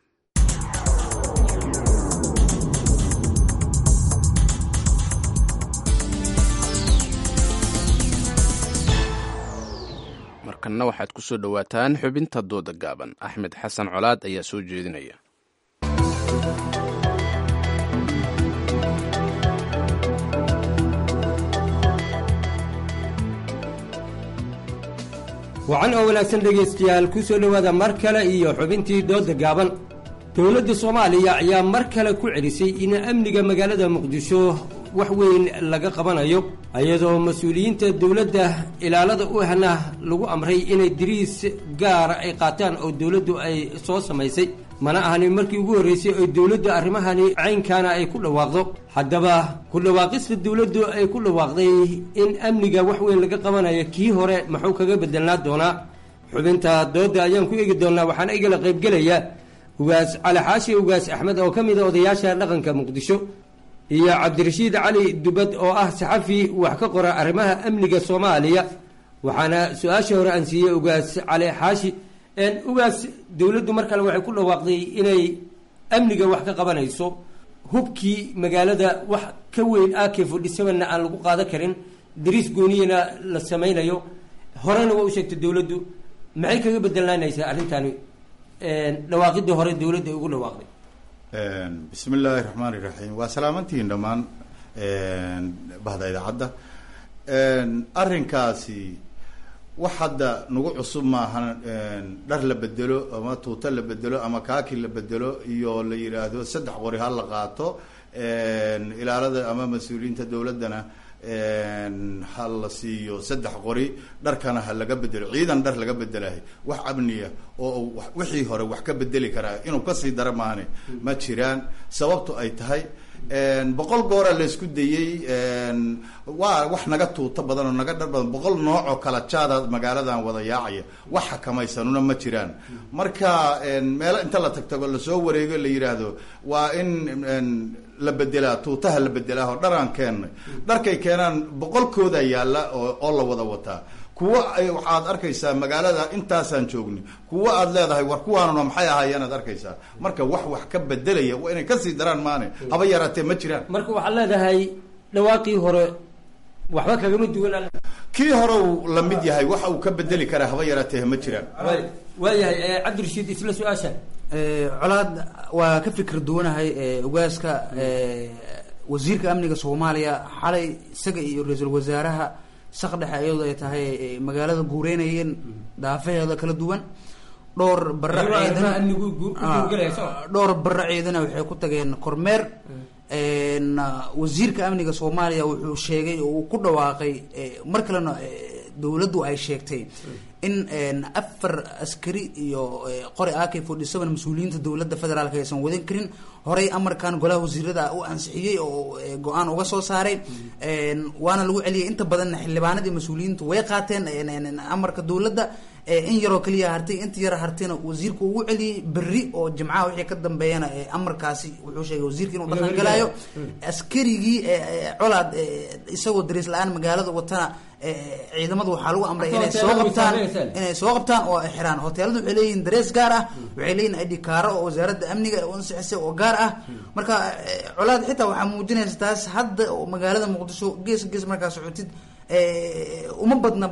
markanna waxaad ku soo dhowaataan xubinta dooda gaaban axmed xasan colaad ayaa soo jeedinaya wacan oo wanaagsan dhegaystayaal ku soo dhowaada mar kale iyo xubintii dooda gaaban dowladda soomaaliya ayaa mar kale ku celisay in amniga magaalada muqdisho wax weyn laga qabanayo iyadoo mas-uuliyiinta dowladda ilaalada u ahna lagu amray inay diriis gaara ay qaataan oo dowladdu ay soo samaysay mana ahani markii ugu horraysay oo dowladdu arrimahani caynkaana ay ku dhawaaqdo haddaba ku dhawaaqista dowladdu ay ku dhawaaqday in amniga wax weyn laga qabanayo kii hore muxuu kaga bedelnaa doonaa xubinta dooda ayaan ku eegi doonaa waxaana igala qaybgelaya ugaas cali xaashi ugaas axmed oo ka mid a odayaasha dhaqanka muqdisho iyo cabdirashiid cali dubad oo ah saxafi wax ka qora arrimaha amniga soomaaliya waxaana su-aasha hore aan siiyey ugaas cali xaashi ugaas dowladdu mar kale waxay ku dhawaaqday inay amniga wax ka qabanayso hubkii magaalada wax ka weyn AK47na aan lagu qaadan karin dariis gooniyana la samaynayo horena waa u sheegtay dowladdu maxay kaga bedelanaysaa arrintani dhawaaqidii hore dawladda ugu dhawaaqday? bismi illaahi raxmaani raxiim. waa salaamantihiin dhammaan bahda idaacadda. arrinkaasi wax hadda nagu cusub maahan. dhar la bedelo ama tuuta la bedelo ama kaaki la bedelo iyo la yidhaahdo 3 qori ha la qaato, ilaalada ama mas-uuliyiinta dawladdana ha la siiyo 3 qori, dharkana ha laga bedelo. ciidan dhar laga bedelahay wax amniya oo wixii hore wax ka bedeli karaa inuu kasii dara maahane ma jiraan. sababtu ay tahay 100 goora la isku dayey, waa wax naga tuuto badan oo naga dhar badan, 100 nooc oo kala jaada magaaladan wada yaacaya, wax xakamaysanuna ma jiraan. marka meelo inta la tagtago lasoo wareego la yidhaahdo waa in la bedelaa, tuutaha la bedelaa oo dharaan keennay, dharkay keenaan 100kooda yaalla oo la wada wataa. kuwa waxaad arkaysaa magaalada intaasaan joogni, kuwa aad leedahay war kuwaanuna maxay ahaayeen aad arkaysaa. marka wax ka bedelaya waa inay kasii daraan maane haba yaraatee ma jiraan. marka waxaad leedahay dhawaaqii hore waxba kagama duwan, kii hore uu la mid yahay, waxa uu ka bedeli karaa haba yaraatee ma jiraan. waayahay cabdirashiid, isla su-aasha. colaad waa ka fikir duwanahay ugaaska wasiirka amniga Soomaaliya xalay isaga iyo ra-iisul wasaaraha saqdhexe iyadoo ay tahay magaalada guureynayeen daafaheeda kala duwan. dhowr barra ciidana waxay ku tageen kormeer. wasiirka amniga Soomaaliya wuxuu sheegay oo uu ku dhawaaqay mar kalena dawladdu ay sheegtay in 4 askari iyo qori AK-47 mas-uuliyiinta dawladda federaalka aysan wadan karin. horey amarkan golaha wasiirada u ansixiyey oo go-aan uga soo saaray, waana lagu celiyay. inta badan xildhibaanadii mas-uuliyiintu way qaateen amarka dawladda. in yaroo kaliya hartay, inta yar hartayna wasiirku ugu celiyey. berri oo jimcaha wixii ka dambeeyana amarkaasi wuxuu sheegay wasiirka inuu dhaqan galayo. askarigii colaad isagoo dariis la-aan magaalada watana ciidamadu waxaa lagu amray inay soo qabtaan oo ay xiraan. hoteeladu waxay leeyihiin darees gaar ah, waxay leeyihin ID kaaro oo wasaaradda amniga u ansixisay oo gaar ah. marka colaad xitaa waxaa muujinaysa taas hadda oo magaalada Muqdisho gees markaa socotid uma badna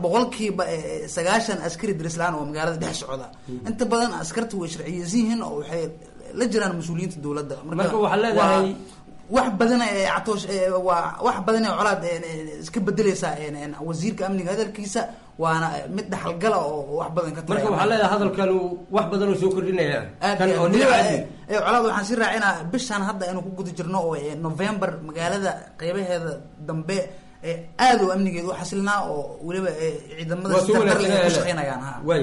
90% askari darees la-aan oo magaalada dhex socda. inta badan askarta way sharciyeysan yihiin oo waxay la jiraan mas-uuliyiinta dawladda. marka waxaa leedahay wax badan catoosh waa wax badan oo colaad iska bedelaysa wasiirka amniga hadalkiisa, waana mid dhaxalgala oo wax badan ka tahay. marka waxaa leedahay hadalkan wax badan oo soo kordhinaya kan oo colaad waxaan si raacinaa bishan hadda inuu ku guda jirno oo November magaalada qaybaheeda dambe aad oo amnigeedu u xasilnaa oo waliba ciidamada ku shaqeynayaan.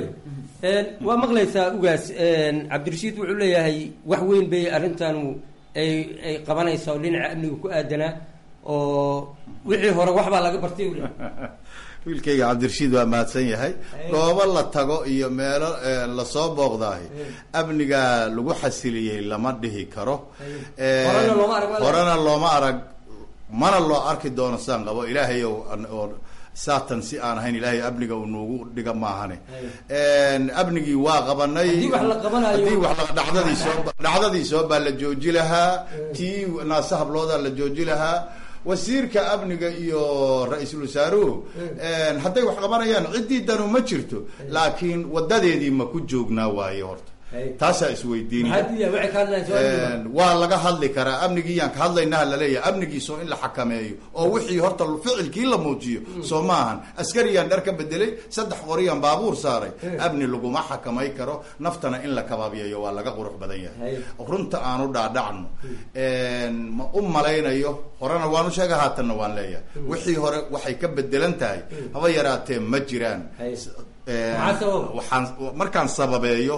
waa maqlaysaa ugaas. cabdirashiid wuxuu leeyahay wax weyn bay arrintanu ay qabanaysaa oo dhinaca amniga ku aadanaa, oo wixii hore waxbaa laga bartay. wiilkayga cabdirashiid waa mahadsan yahay. goobo la tago iyo meelo lasoo booqdahay amniga lagu xasiliyey lama dhihi karo. horena looma arag, mana loo arki doono sidaan qabo. ilaahay oo saatan si aan ahayn ilaahay amniga uu noogu dhiga maahane. amnigii waa qabanay. haddii wax dhacdadiisoo baa la jooji lahaa, tii naasa hablooda la jooji lahaa. wasiirka amniga iyo ra-iisul wasaaruhu hadday wax qabanayaan ciddii danu ma jirto, laakiin wadadeedii ma ku joognaa waaye. horta taasaa isweydiinaya. waa laga hadli karaa amnigiyaan ka hadlaynaha laleeyahay. amnigiisoo in la xakameeyo oo wixii horta ficilkii la muujiyo soo maahan. askariyaan dhar ka bedelay, 3 qoriyaan baabuur saaray. amni laguma xakamay karo. naftana in la kabaabiyayo waa laga qurux badan yahay. runta aanu dhaadhacno. ma u malaynayo, horena waanu sheega, haatanna waan leeyahay. wixii hore waxay ka bedelan tahay haba yaraatee ma jiraan. waxaan markaan sababeeyo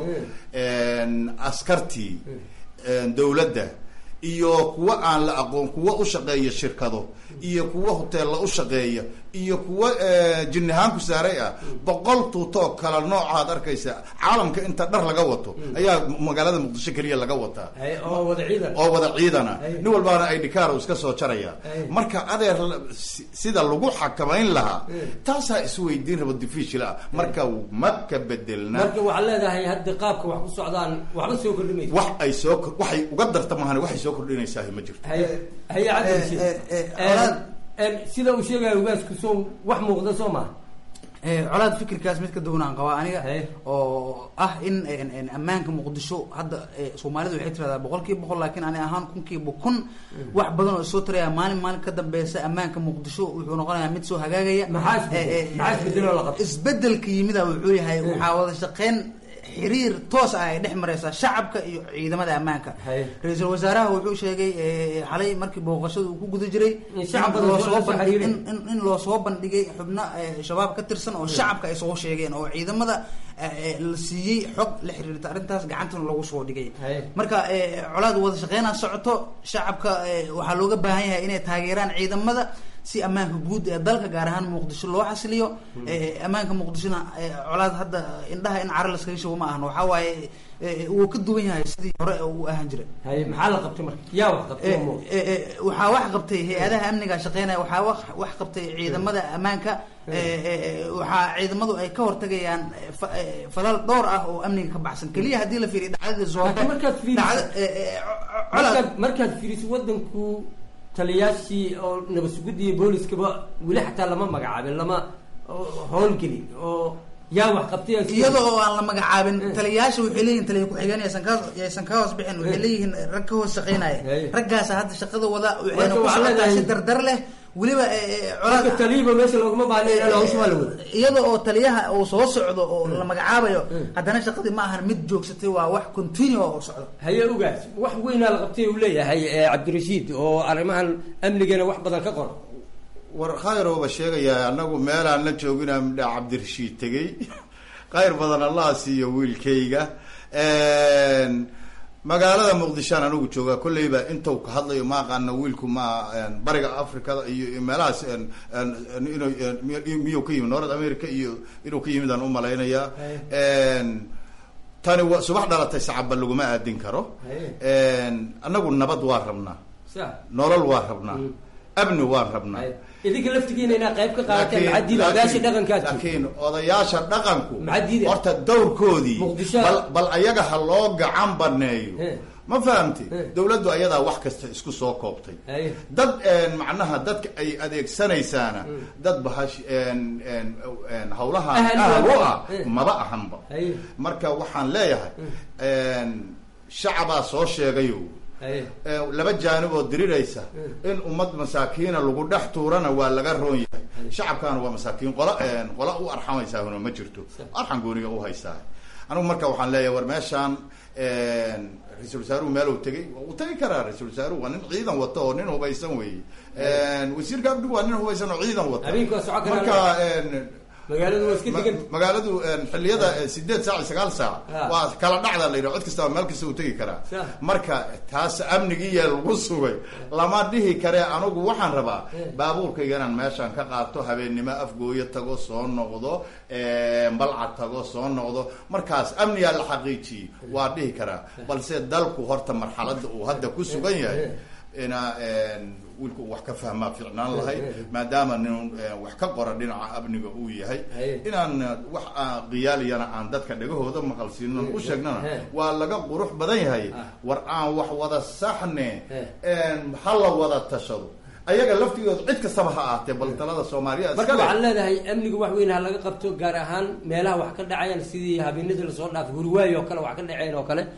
askartii dawladda iyo kuwa aan la aqoon, kuwa u shaqeeya shirkado iyo kuwa hoteella u shaqeeya iyo kuwa jinnihaan ku saaray ah. 100 tuuto oo kala noocaad arkaysa. caalamka inta dhar laga wato ayaa magaalada Muqdisho kaliya laga wataa oo wada ciidana. nin walbaana ID card iska soo jaraya. marka adeer sida lagu xakamayn lahaa taasaa isweydiin rabo difiishila. marka ma ka bedelna. marka waxaa leedahay hadda qaabka wax ku socdaan waxba soo kordhinaysa. waxay uga darta maahan, waxay soo kordhinaysaa ma jirto. sida uu sheegaya ugaasku soo wax muuqda soo maaha. colaad fikirkaas mid ka duwan aan qabaa aniga oo ah in ammaanka muqdisho hadda soomaalidu waxay tiraahdaa 100% laakiin ani ahaan 100% wax badan oo soo taraya maalin ka dambeeysa ammaanka muqdisho wuxuu noqonayaa mid soo hagaagaya isbedelka yimida wuxuu yahay waxaa wada shaqeyn xiriir toos ah ay dhex maraysaa shacabka iyo ciidamada ammaanka ra-iisul wasaaraha wuxuu sheegay xalay markii booqashada uu ku guda jiray in loo soo bandhigay xubno shabaab ka tirsan oo shacabka ay soo sheegeen oo ciidamada la siiyey xog la xiriirta arrintaas gacantana lagu soo dhigay marka colaad wada shaqeynaa socoto shacabka waxaa looga baahan yahay inay taageeraan ciidamada si ammaanka guud ee dalka gaar ahaan muqdisho loo xasiliyo ammaanka muqdishona colaad hadda indhaha in cara laskaga shubo ma ahan waxaa waaye wuu ka duwan yahay sidii hore uu ahaan jiray maxaa la qabtay marka yaa wax qabtay waxaa wax qabtay hay-adaha amniga shaqeynaya waxaa wax qabtay ciidamada ammaanka waxaa ciidamadu ay ka hortagayaan falal dhowr ah oo amniga ka baxsan keliya haddii la fiiriyo dhacdada zoobe markaad fiiriso wadanku taliyaashii oo nabad sugidda iyo booliskaba weli xataa lama magacaabin lama howlgelin oo yaa wax qabtay iyada oo aan la magacaabin taliyayaasha waxay leeyihin taliya ku-xigeen yaysan ka hoos bixin waxay leeyihiin rag ka hoos shaqeynaya raggaasa hadda shaqada wada waxayna ku socotaa si dardar leh weliba taliyiba meesha looguma baahna hawsha waa la wada iyada oo taliyaha uu soo socdo oo la magacaabayo haddana shaqadii ma ahan mid joogsatay waa wax continue oo socdo haye ogaas wax weynaa la qabtay uu leeyahay cabdirashiid oo arrimahan amnigana wax badan ka qoro war khayrooba sheegayaa annagu meelaan la joogina midhaa cabdirashiid tegey khayr badan allah siiyo wiilkayga magaalada muqdishoan anigu joogaa kolleyba intuu ka hadlayo ma aqaana wiilku ma bariga africada iyo meelahaas miyuu ka yimid north america iyo inuu ka yimid aan umalaynayaa tani subax dhalatay sacabba laguma aadin karo annagu nabad waa rabnaa nolol waa rabnaa amni waan rabnaa idinka laftigiina inaa qayb ka qaadateen maxadiida odayaasha dhaqankaas laakiin odayaasha dhaqanku horta dawrkoodii bal ayaga ha loo gacan baneeyo ma fahamti dawladdu ayadaa wax kasta isku soo koobtay dad macnaha dadka ay adeegsanaysaana dad bahash hawlaha ahlu ah maba ahanba marka waxaan leeyahay shacabaa soo sheegayo laba jaanib oo diriraysa in ummad masaakiina lagu dhex tuurana waa laga roon yahay shacabkaana waa masaakiin qola u arxamaysaa huna ma jirto arxan gooniga u haystaa anigu marka waxaan leeyahay war meeshaan ra-iisul wasaaruhu meel uu tegay uu tegi karaa ra-iisul wasaaruhu waa nin ciidan wato oo nin hubaysan weeye wasiirka abdigu waa nin hubaysan oo ciidan wato marka magaaladu xiliyada 8 saac 9 saac waa kala dhacda la yiraahdo cod kasta meel kasta uu tagi karaa marka taas amnigiiya lagu sugay lama dhihi kare anigu waxaan rabaa baabuurkayga inaan meeshan ka qaato habeenimo afgooyo tago soo noqdo balcad tago soo noqdo markaas amniga la xaqiijiyo waa dhihi karaa balse dalku horta marxaladda uu hadda ku sugan yahay ina wiilku wax ka fahmaa fiicnaan lahay maadaama nin wax ka qora dhinaca amniga uu yahay inaan wax qiyaaliyana aan dadka dhagahooda maqalsiinan u sheegnana waa laga qurux badan yahay war aan wax wada saxne ha la wada tashado ayaga laftigooda cid kastaba ha ahaatee bal talada soomaaliya marka waxaan leedahay amniga wax weyn ha laga qabto gaar ahaan meelaha wax ka dhacayaan sidii habeenadii lasoo dhaafay hurwaayo oo kale wax ka dhaceen oo kale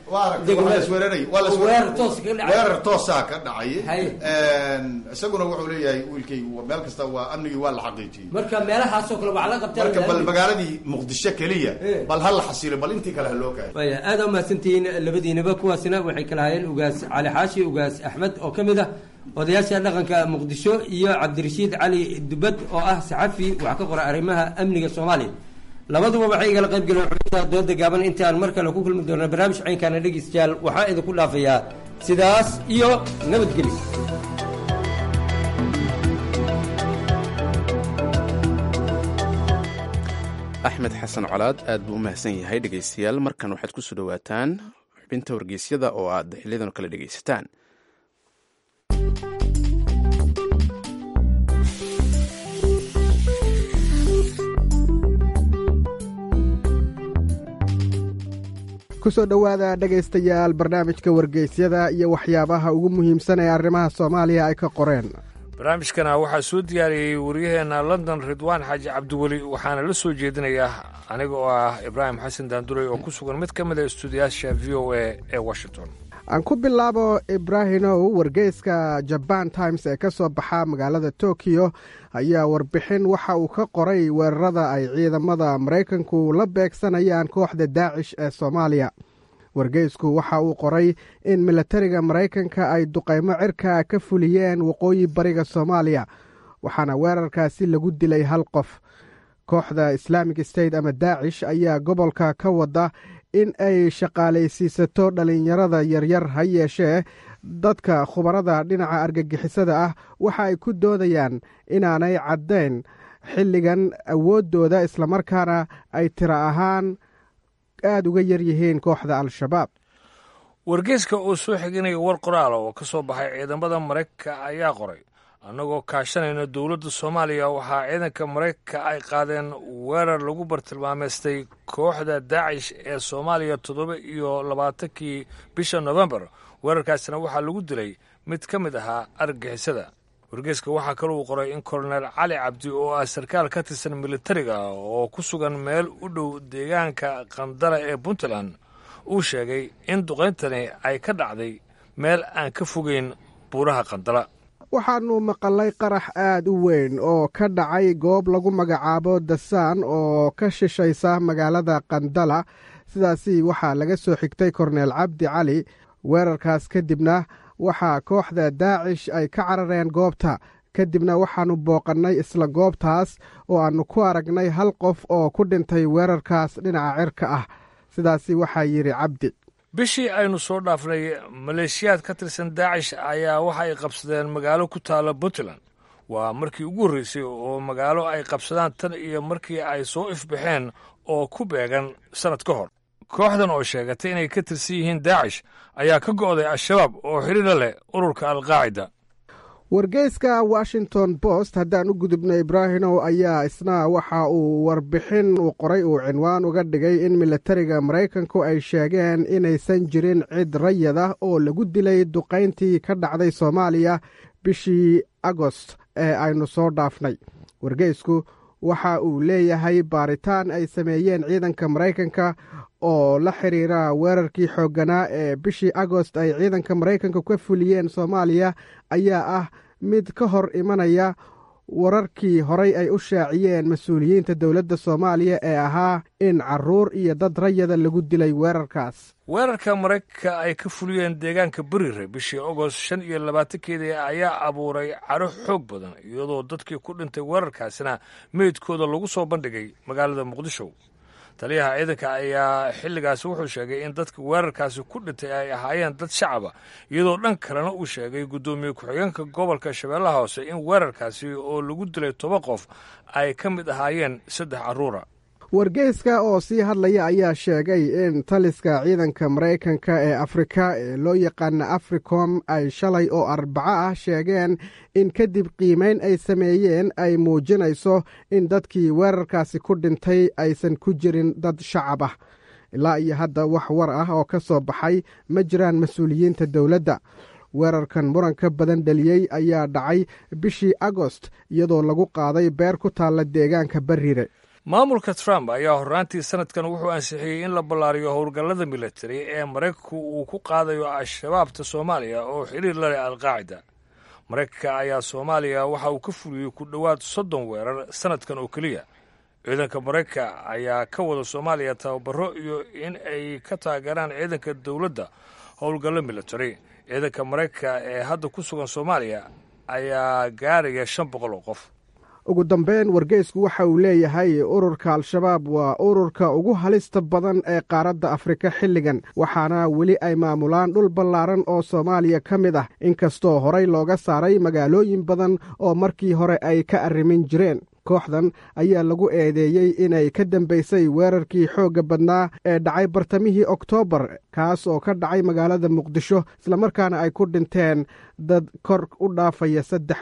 weerar toosaa ka dhacay isaguna wuxuu leeyahay wiilkay meel kasta waa amnigii waa la xaqiijiyey marka meelahaasoo kale wax la qabtaan marka bal magaaladii muqdisho keliya bal ha la xasilo bal intii kale ha loo kaayo waya aad u mahadsantihiin labadiinaba kuwaasina waxay kala hayeen ugaas cali xaashi ugaas axmed oo ka mid ah odayaasha dhaqanka muqdisho iyo cabdirashiid cali dubad oo ah saxafi wax ka qora arrimaha amniga soomaaliya labaduba waxay igala qayb galeen xubinta dooda gaaban intaan mar kale ku kulmi doona barnaamij caynkaana dhegeystayaal waxaa idinku dhaafayaa sidaas iyo nabadgelyo axmed xasan colaad aad buu u mahadsan yahay dhegeystayaal markan waxaad ku soo dhawaataan xubinta wargeysyada oo aad xiliyadan kale dhegeysataan kusoo dhowaada dhegaystayaal barnaamijka wargeysyada iyo waxyaabaha ugu muhiimsan ee arrimaha soomaaliya ay ka qoreen barnaamijkana waxaa soo diyaariyey waryaheena london ridwaan xaaji cabdiweli waxaana la soo jeedinayaa aniga oo ah ibraahim xasan daanduray oo ku sugan mid ka mid a istuudiyaasha v o a ee washington. aan ku bilaabo ibraahimow, wargeyska jaban times ee ka soo baxa magaalada tokiyo ayaa warbixin waxa uu ka qoray weerarada ay ciidamada maraykanku la beegsanayaan kooxda daacish ee soomaaliya. wargeysku waxa uu qoray in milatariga maraykanka ay duqaymo cirka ka fuliyeen waqooyi bariga soomaaliya, waxaana weerarkaasi lagu dilay hal qof. kooxda islaamic state ama daacish ayaa gobolka ka wada in ay shaqaalaysiisato dhallinyarada yaryar, ha yeeshee dadka khubarada dhinaca argagixisada ah waxa ay ku doodayaan inaanay caddayn xilligan awooddooda, islamarkaana ay tiro ahaan aad uga yar yihiin kooxda al-shabaab. wargeyska oo soo xiginaya war qoraala oo ka soo baxay ciidamada maraykanka ayaa qoray, annagoo kaashanayna dowladda soomaaliya waxaa ciidanka maraykanka ay qaadeen weerar lagu bartilmaameystay kooxda daacish ee soomaaliya 27 bisha nofembar. weerarkaasina waxaa lagu dilay mid ka mid ahaa argagixisada. wargeyska waxaa kale uu qoray in kolonel cali cabdi oo ah sarkaal ka tirsan militariga oo ku sugan meel u dhow deegaanka qandara ee puntland uu sheegay in duqayntani ay ka dhacday meel aan ka fogeyn buuraha qandara. waxaannu maqalay qarax aad u weyn oo ka dhacay goob lagu magacaabo dasaan oo ka shishaysa magaalada qandala. sidaasi waxaa laga soo xigtay korneel cabdi cali. weerarkaas kadibna waxaa kooxda daacish ay ka carareen goobta. kadibna waxaannu booqannay isla goobtaas oo aannu ku aragnay hal qof oo ku dhintay weerarkaas dhinaca cirka ah. sidaasi waxaa yidhi cabdi. bishii aynu soo dhaafnay maleeshiyaad ka tirsan daacish ayaa waxa ay qabsadeen magaalo ku taalla puntland. waa markii ugu horreysay oo magaalo ay qabsadaan tan iyo markii ay soo ifbaxeen oo ku beegan sannad ka hor. kooxdan oo sheegatay inay ka tirsan yihiin daacish ayaa ka go'day al-shabaab oo xidhiidha leh ururka alqaacida. wargeyska washington post haddaan u gudubno ibraahimow ayaa isna waxa uu warbixin uu qoray uu cinwaan uga dhigay in milatariga maraykanku ay sheegeen inaysan jirin cid rayad ah oo lagu dilay duqayntii ka dhacday soomaaliya bishii agost ee aynu soo dhaafnay. wargeysku waxa uu leeyahay baaritaan ay sameeyeen ciidanka maraykanka oo la xiriira weerarkii xoogganaa ee bishii agost ay ciidanka maraykanka ka fuliyeen soomaaliya ayaa ah mid ka hor imanaya wararkii horay ay u shaaciyeen mas-uuliyiinta dowladda soomaaliya ee ahaa in carruur iyo dad rayada lagu dilay weerarkaas. weerarka maraykanka ay ka fuliyeen deegaanka berire bishii agost 25 ayaa abuuray caro xoog badan, iyadoo dadkii ku dhintay weerarkaasina meydkooda lagu soo bandhigay magaalada muqdisho. taliyaha ciidanka ayaa xilligaasi wuxuu sheegay in dadka weerarkaasi ku dhintay ay ahaayeen dad shacaba, iyadoo dhan kalena uu sheegay guddoomiye ku-xigeenka gobolka shabeellaha hoose in weerarkaasi oo lagu dilay 10 qof ay ka mid ahaayeen 3 carruura. wargeyska oo sii hadlaya ayaa sheegay in taliska ciidanka maraykanka ee afrika ee loo yaqaana africom ay shalay oo arbaco ah sheegeen in kadib qiimayn ay sameeyeen ay muujinayso in dadkii weerarkaasi ku dhintay aysan ku jirin dad shacab ah. ilaa iyo hadda wax war ah oo ka soo baxay ma jiraan mas-uuliyiinta dowladda. weerarkan muranka badan dhaliyey ayaa dhacay bishii agost iyadoo lagu qaaday beer ku taalla deegaanka berire. maamulka trump ayaa horraantii sanadkan wuxuu ansixiyey in la ballaariyo howlgallada militari ee maraykanku uu ku qaadayo al-shabaabta soomaaliya oo xidhiir la leh alqaacida. maraykanka ayaa soomaaliya waxa uu ka fuliyey ku dhowaad 30 weerar sanadkan oo keliya. ciidanka maraykanka ayaa ka wada soomaaliya tababaro iyo in ay ka taageeraan ciidanka dowladda howlgallo militari. ciidanka maraykanka ee hadda ku sugan soomaaliya ayaa gaaraya 500 oo qof. ugu dambeyn wargeysku waxa uu leeyahay ururka al-shabaab waa ururka ugu halista badan ee qaaradda afrika xilligan, waxaana weli ay maamulaan dhul ballaaran oo soomaaliya ka mid ah, inkastoo horay looga saaray magaalooyin badan oo markii hore ay ka arrimin jireen. kooxdan ayaa lagu eedeeyey inay ka dambaysay weerarkii xoogga badnaa ee dhacay bartamihii oktoobar, kaas oo ka dhacay magaalada muqdisho, islamarkaana ay ku dhinteen dad kor u dhaafaya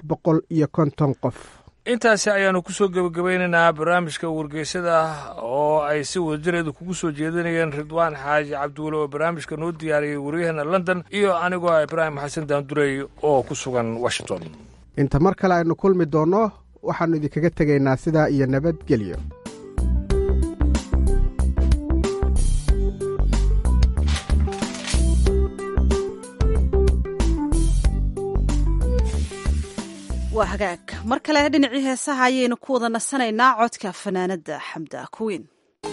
350 qof. intaasi ayaannu ku soo gebagabaynaynaa barnaamijka wargeysada oo ay si wadajireedu kugu soo jeedinayeen ridwaan xaaji cabdiweli oo barnaamijka noo diyaariyey waryaheena london iyo anigoo ibraahim xasan daandurey oo ku sugan washington. inta mar kale aynu kulmi doonno waxaannu idinkaga tegaynaa sidaa iyo nabadgelyo. waa hagaag mar kale dhinacii heesaha ayaynu ku wada nasanaynaa codka fanaanada xamda kuwiin.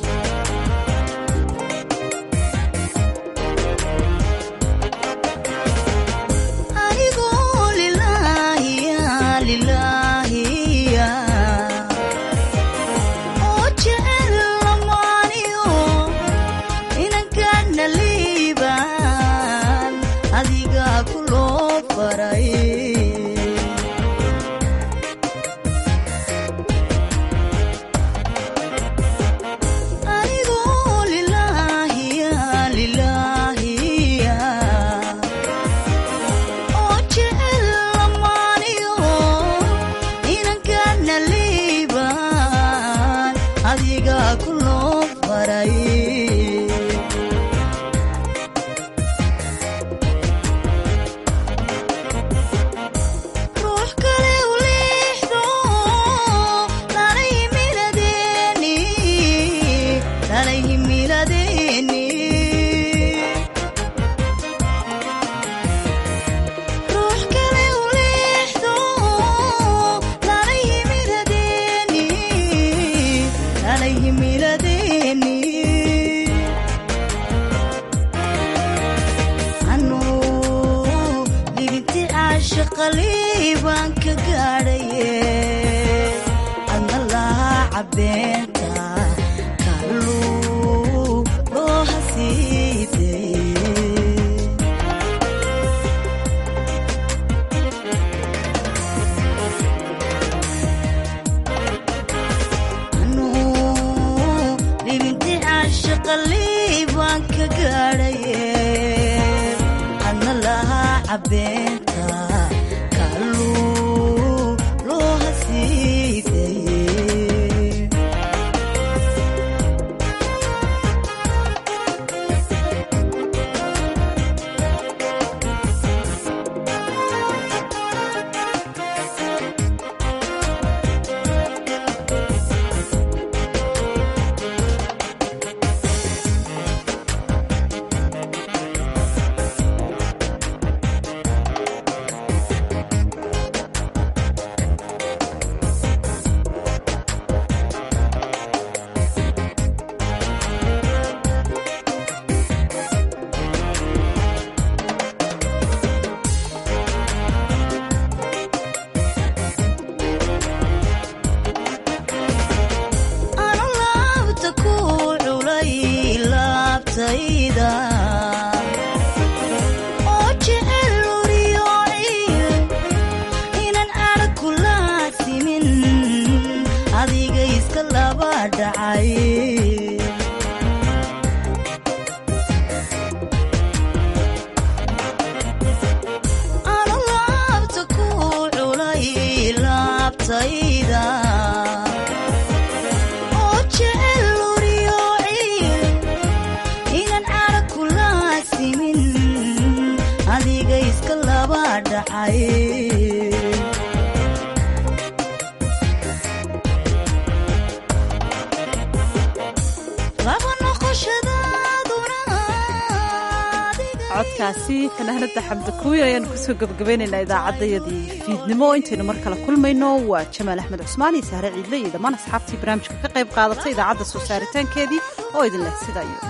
codkaasi fanaanada xamda kuwiin ayaanu kusoo gabagabaynaynaa idaacaddayadii fiidnimo intaynu mar kale kulmayno. waa jamaal axmed cusmaan iyo sahre ciidle iyo dhammaan asxaabtii barnaamijka ka qayb qaadatay idaacadda soo saaritaankeedii oo idin leh sidaa iyo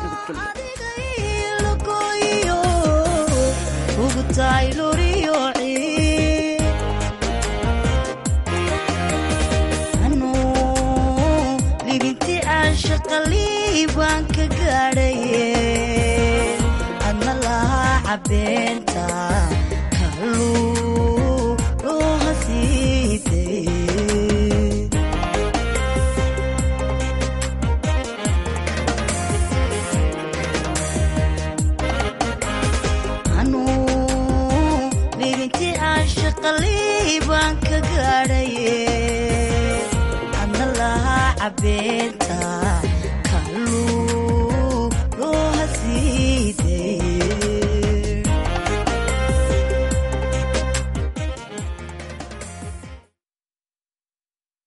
Abenta